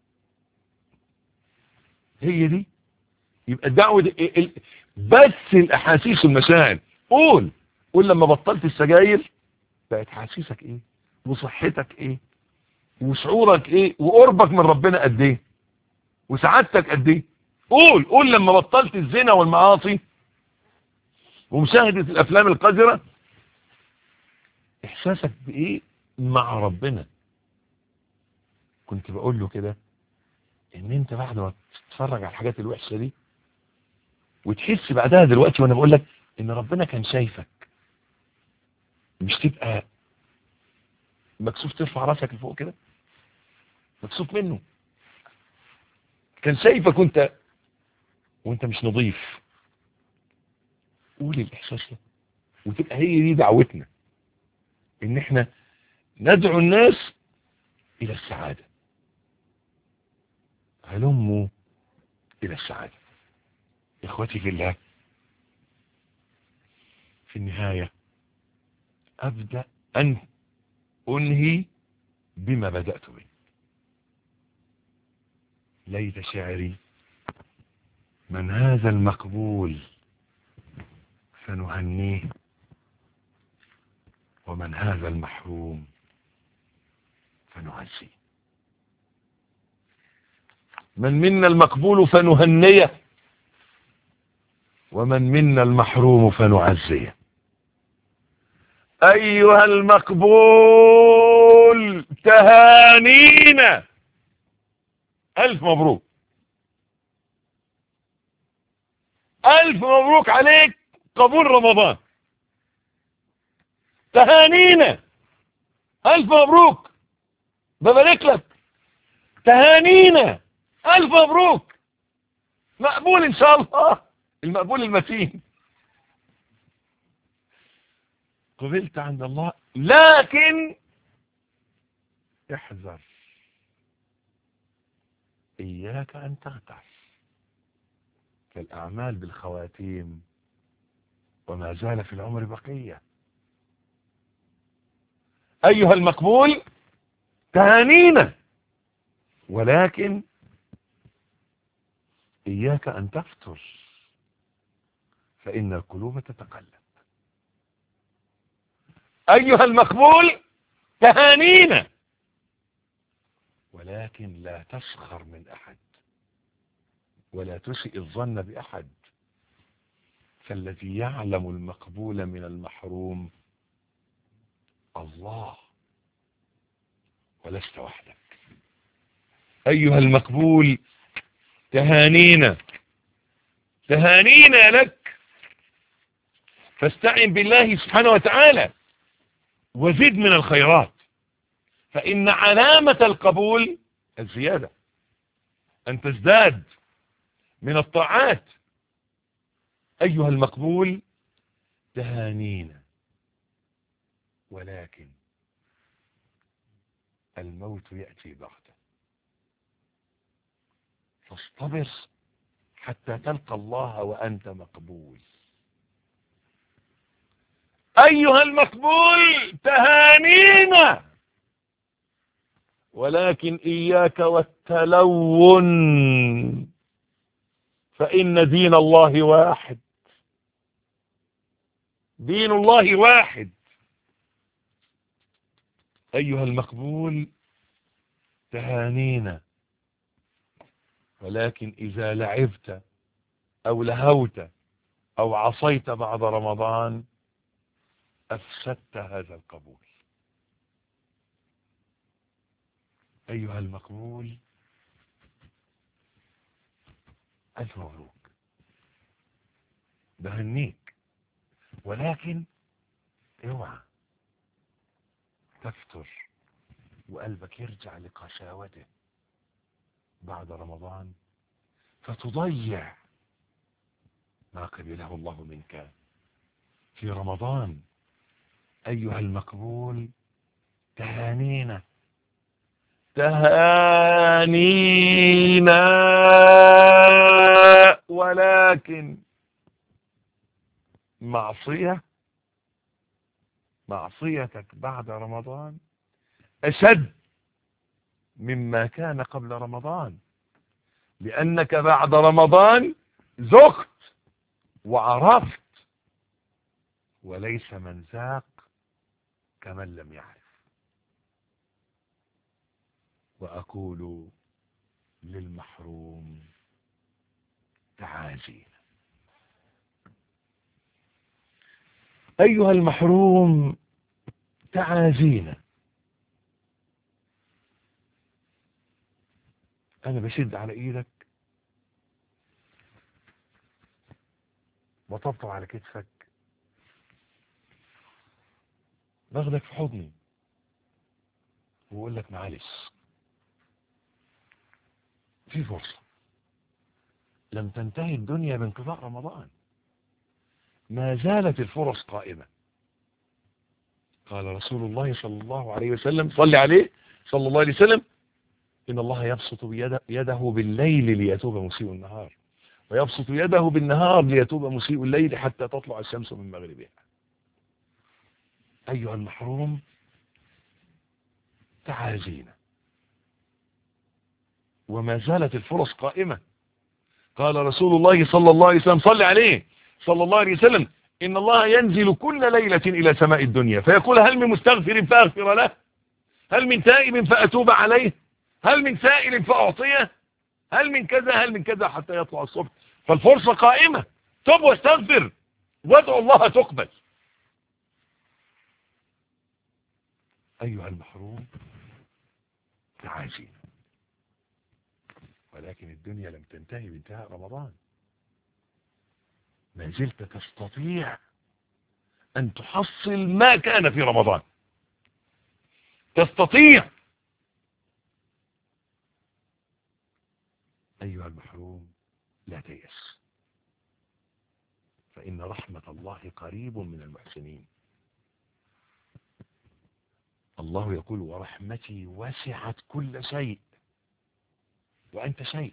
هي دي يبقى الدعوة دي بس الاحاسيس والمشاعر. قول قول لما بطلت السجاير بقت حاسيسك ايه وصحتك ايه وشعورك ايه وقربك من ربنا قد ايه وسعادتك قد ايه. قول قول لما بطلت الزنا والمعاصي ومشاهدة الافلام القذرة احساسك بايه مع ربنا. كنت بقول له كده ان انت بعد ما تتفرج على الحاجات الوحشة دي وتحس بعدها دلوقتي وانا بقول لك ان ربنا كان شايفك، مش تبقى مكسوف ترفع راسك لفوق كده مكسوف منه، كان شايفك وانت وانت مش نظيف. قول الاحساس ده وتبقى هي دي دعوتنا، ان احنا ندعو الناس الى السعادة، هلموا الى السعادة. اخوتي في الله، في النهاية ابدأ ان انهي بما بدأت به. ليت شعري من هذا المقبول فنهنيه، ومن هذا المحروم فنعزيه. من منا المقبول فنهنيه، ومن منا المحروم فنعزيه. أيها المقبول تهانينا، ألف مبروك، ألف مبروك عليك قبول رمضان. تهانينا، ألف مبروك، ببارك لك. تهانينا، ألف مبروك، مقبول إن شاء الله، المقبول المتين. قبلت عند الله، لكن احذر، إياك أن تغتر، كالأعمال بالخواتيم، وما زال في العمر بقية. أيها المقبول تهانينا، ولكن إياك أن تفتر، فإن القلوب تتقلب. أيها المقبول تهانينا، ولكن لا تسخر من أحد، ولا تسئ الظن بأحد، فالذي يعلم المقبول من المحروم الله، ولست وحدك. أيها المقبول تهانينا، تهانينا لك، فاستعن بالله سبحانه وتعالى وزد من الخيرات، فإن علامة القبول الزيادة، أن تزداد من الطاعات. أيها المقبول تهانينا، ولكن الموت يأتي بغتة، فاصطبر حتى تلقى الله وأنت مقبول. أيها المقبول تهانينا، ولكن إياك والتلون، فإن دين الله واحد، دين الله واحد. أيها المقبول تهانينا، ولكن إذا لعبت أو لهوت أو عصيت بعد رمضان أفسدت هذا القبول. أيها المقبول ألف مبروك، بهنيك، ولكن اوعى تفتر وقلبك يرجع لقساوته بعد رمضان فتضيع ما قبله الله منك في رمضان. أيها المقبول تهانينا، تهانينا، ولكن معصية معصيتك بعد رمضان أشد مما كان قبل رمضان، لأنك بعد رمضان ذقت وعرفت، وليس من ذاق كمن لم يعرف. وأقول للمحروم تعازينا. أيها المحروم تعازينا. أنا بشد على إيدك وطبطب على كتفك، باخدك في حضني وأقول لك معلش، في فرصة، لم تنتهي الدنيا بانقضاء رمضان، ما زالت الفرص قائمة. قال رسول الله صلى الله عليه وسلم، صلي عليه صلى الله عليه وسلم: إن الله يبسط يده بالليل ليتوب مسيء النهار، ويبسط يده بالنهار ليتوب مسيء الليل حتى تطلع الشمس من مغربها. أيها المحروم تعازينا، وما زالت الفرص قائمة. قال رسول الله صلى الله عليه وسلم، صلى عليه صلى الله عليه وسلم، إن الله ينزل كل ليلة إلى سماء الدنيا فيقول هل من مستغفر فأغفر له، هل من تائب فأتوب عليه، هل من سائل فأعطيه، هل من كذا هل من كذا، حتى يطلع الصبح. فالفرصة قائمة، تب واستغفر وادعو الله تقبل. أيها المحروم تعازي، ولكن الدنيا لم تنتهي بانتهاء رمضان. ما زلت تستطيع أن تحصل ما كان في رمضان، تستطيع. أيها المحروم لا تيأس، فإن رحمة الله قريب من المحسنين. الله يقول ورحمتي وسعت كل شيء وأنت شيء.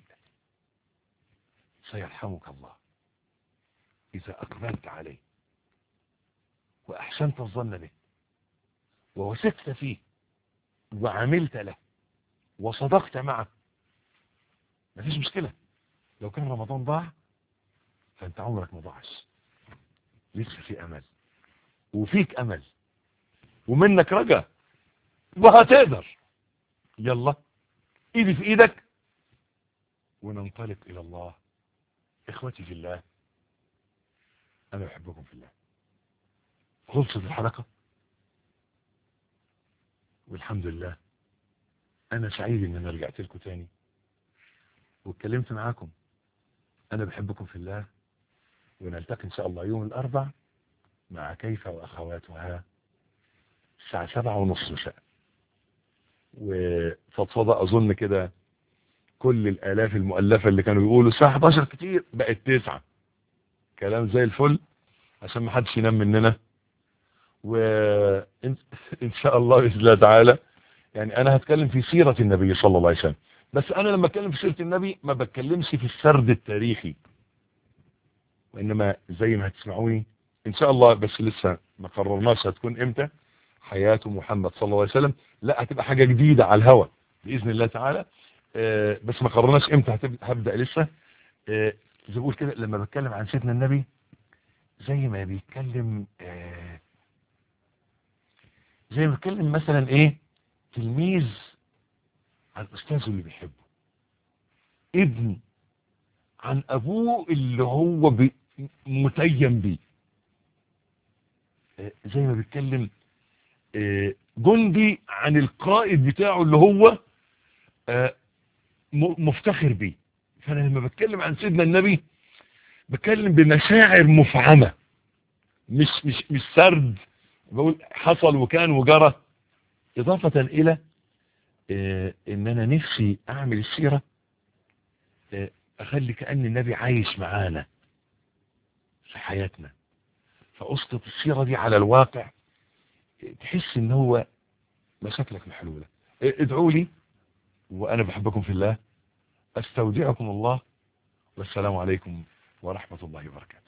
سيرحمك الله إذا أقبلت عليه وأحسنت الظن به ووثقت فيه وعملت له وصدقت معه. ما فيش مشكلة. لو كان رمضان ضاع فأنت عمرك ما ضاعش، لسه في أمل وفيك أمل ومنك رجاء وهتقدر. يلا ايدي في ايدك وننطلق الى الله. اخوتي في الله، انا بحبكم في الله. خلصت الحلقة والحمد لله. انا سعيد ان انا رجعت لكم تاني واتكلمت معاكم. انا بحبكم في الله، ونلتقي ان شاء الله يوم الاربع مع كيف واخواتها الساعة سبعة ونص مساء. وفضفضة اظن كده كل الالاف المؤلفة اللي كانوا يقولوا الساعة احد عشر كتير بقت تسعة. كلام زي الفل عشان ما حدش ينام مننا. وان شاء الله باذن الله تعالى يعني انا هتكلم في سيرة النبي صلى الله عليه وسلم، بس انا لما اتكلم في سيرة النبي ما بتكلمش في السرد التاريخي، وانما زي ما هتسمعوني ان شاء الله، بس لسه ما قررناش هتكون امتى حياة محمد صلى الله عليه وسلم. لا، هتبقى حاجة جديدة على الهواء بإذن الله تعالى. آه بس ما قررناش امتى هبدأ لسه. آه زي بقول كده لما بتكلم عن سيدنا النبي زي ما بيتكلم آه زي ما بيتكلم مثلا ايه تلميذ عن استاذه اللي بيحبه، ابن عن ابوه اللي هو متيم بيه، آه زي ما بيتكلم آه جندي عن القائد بتاعه اللي هو آه مفتخر بيه. فانا لما بتكلم عن سيدنا النبي بتكلم بمشاعر مفعمة، مش مش مش سرد بقول حصل وكان وجرى، اضافة الى اه ان انا نفسي اعمل السيرة اه اخلي كأن النبي عايش معانا في حياتنا، فاسقط السيرة دي على الواقع تحس ان هو مشاكلك محلولة. اه ادعوا لي وانا بحبكم في الله. استودعكم الله والسلام عليكم ورحمة الله وبركاته.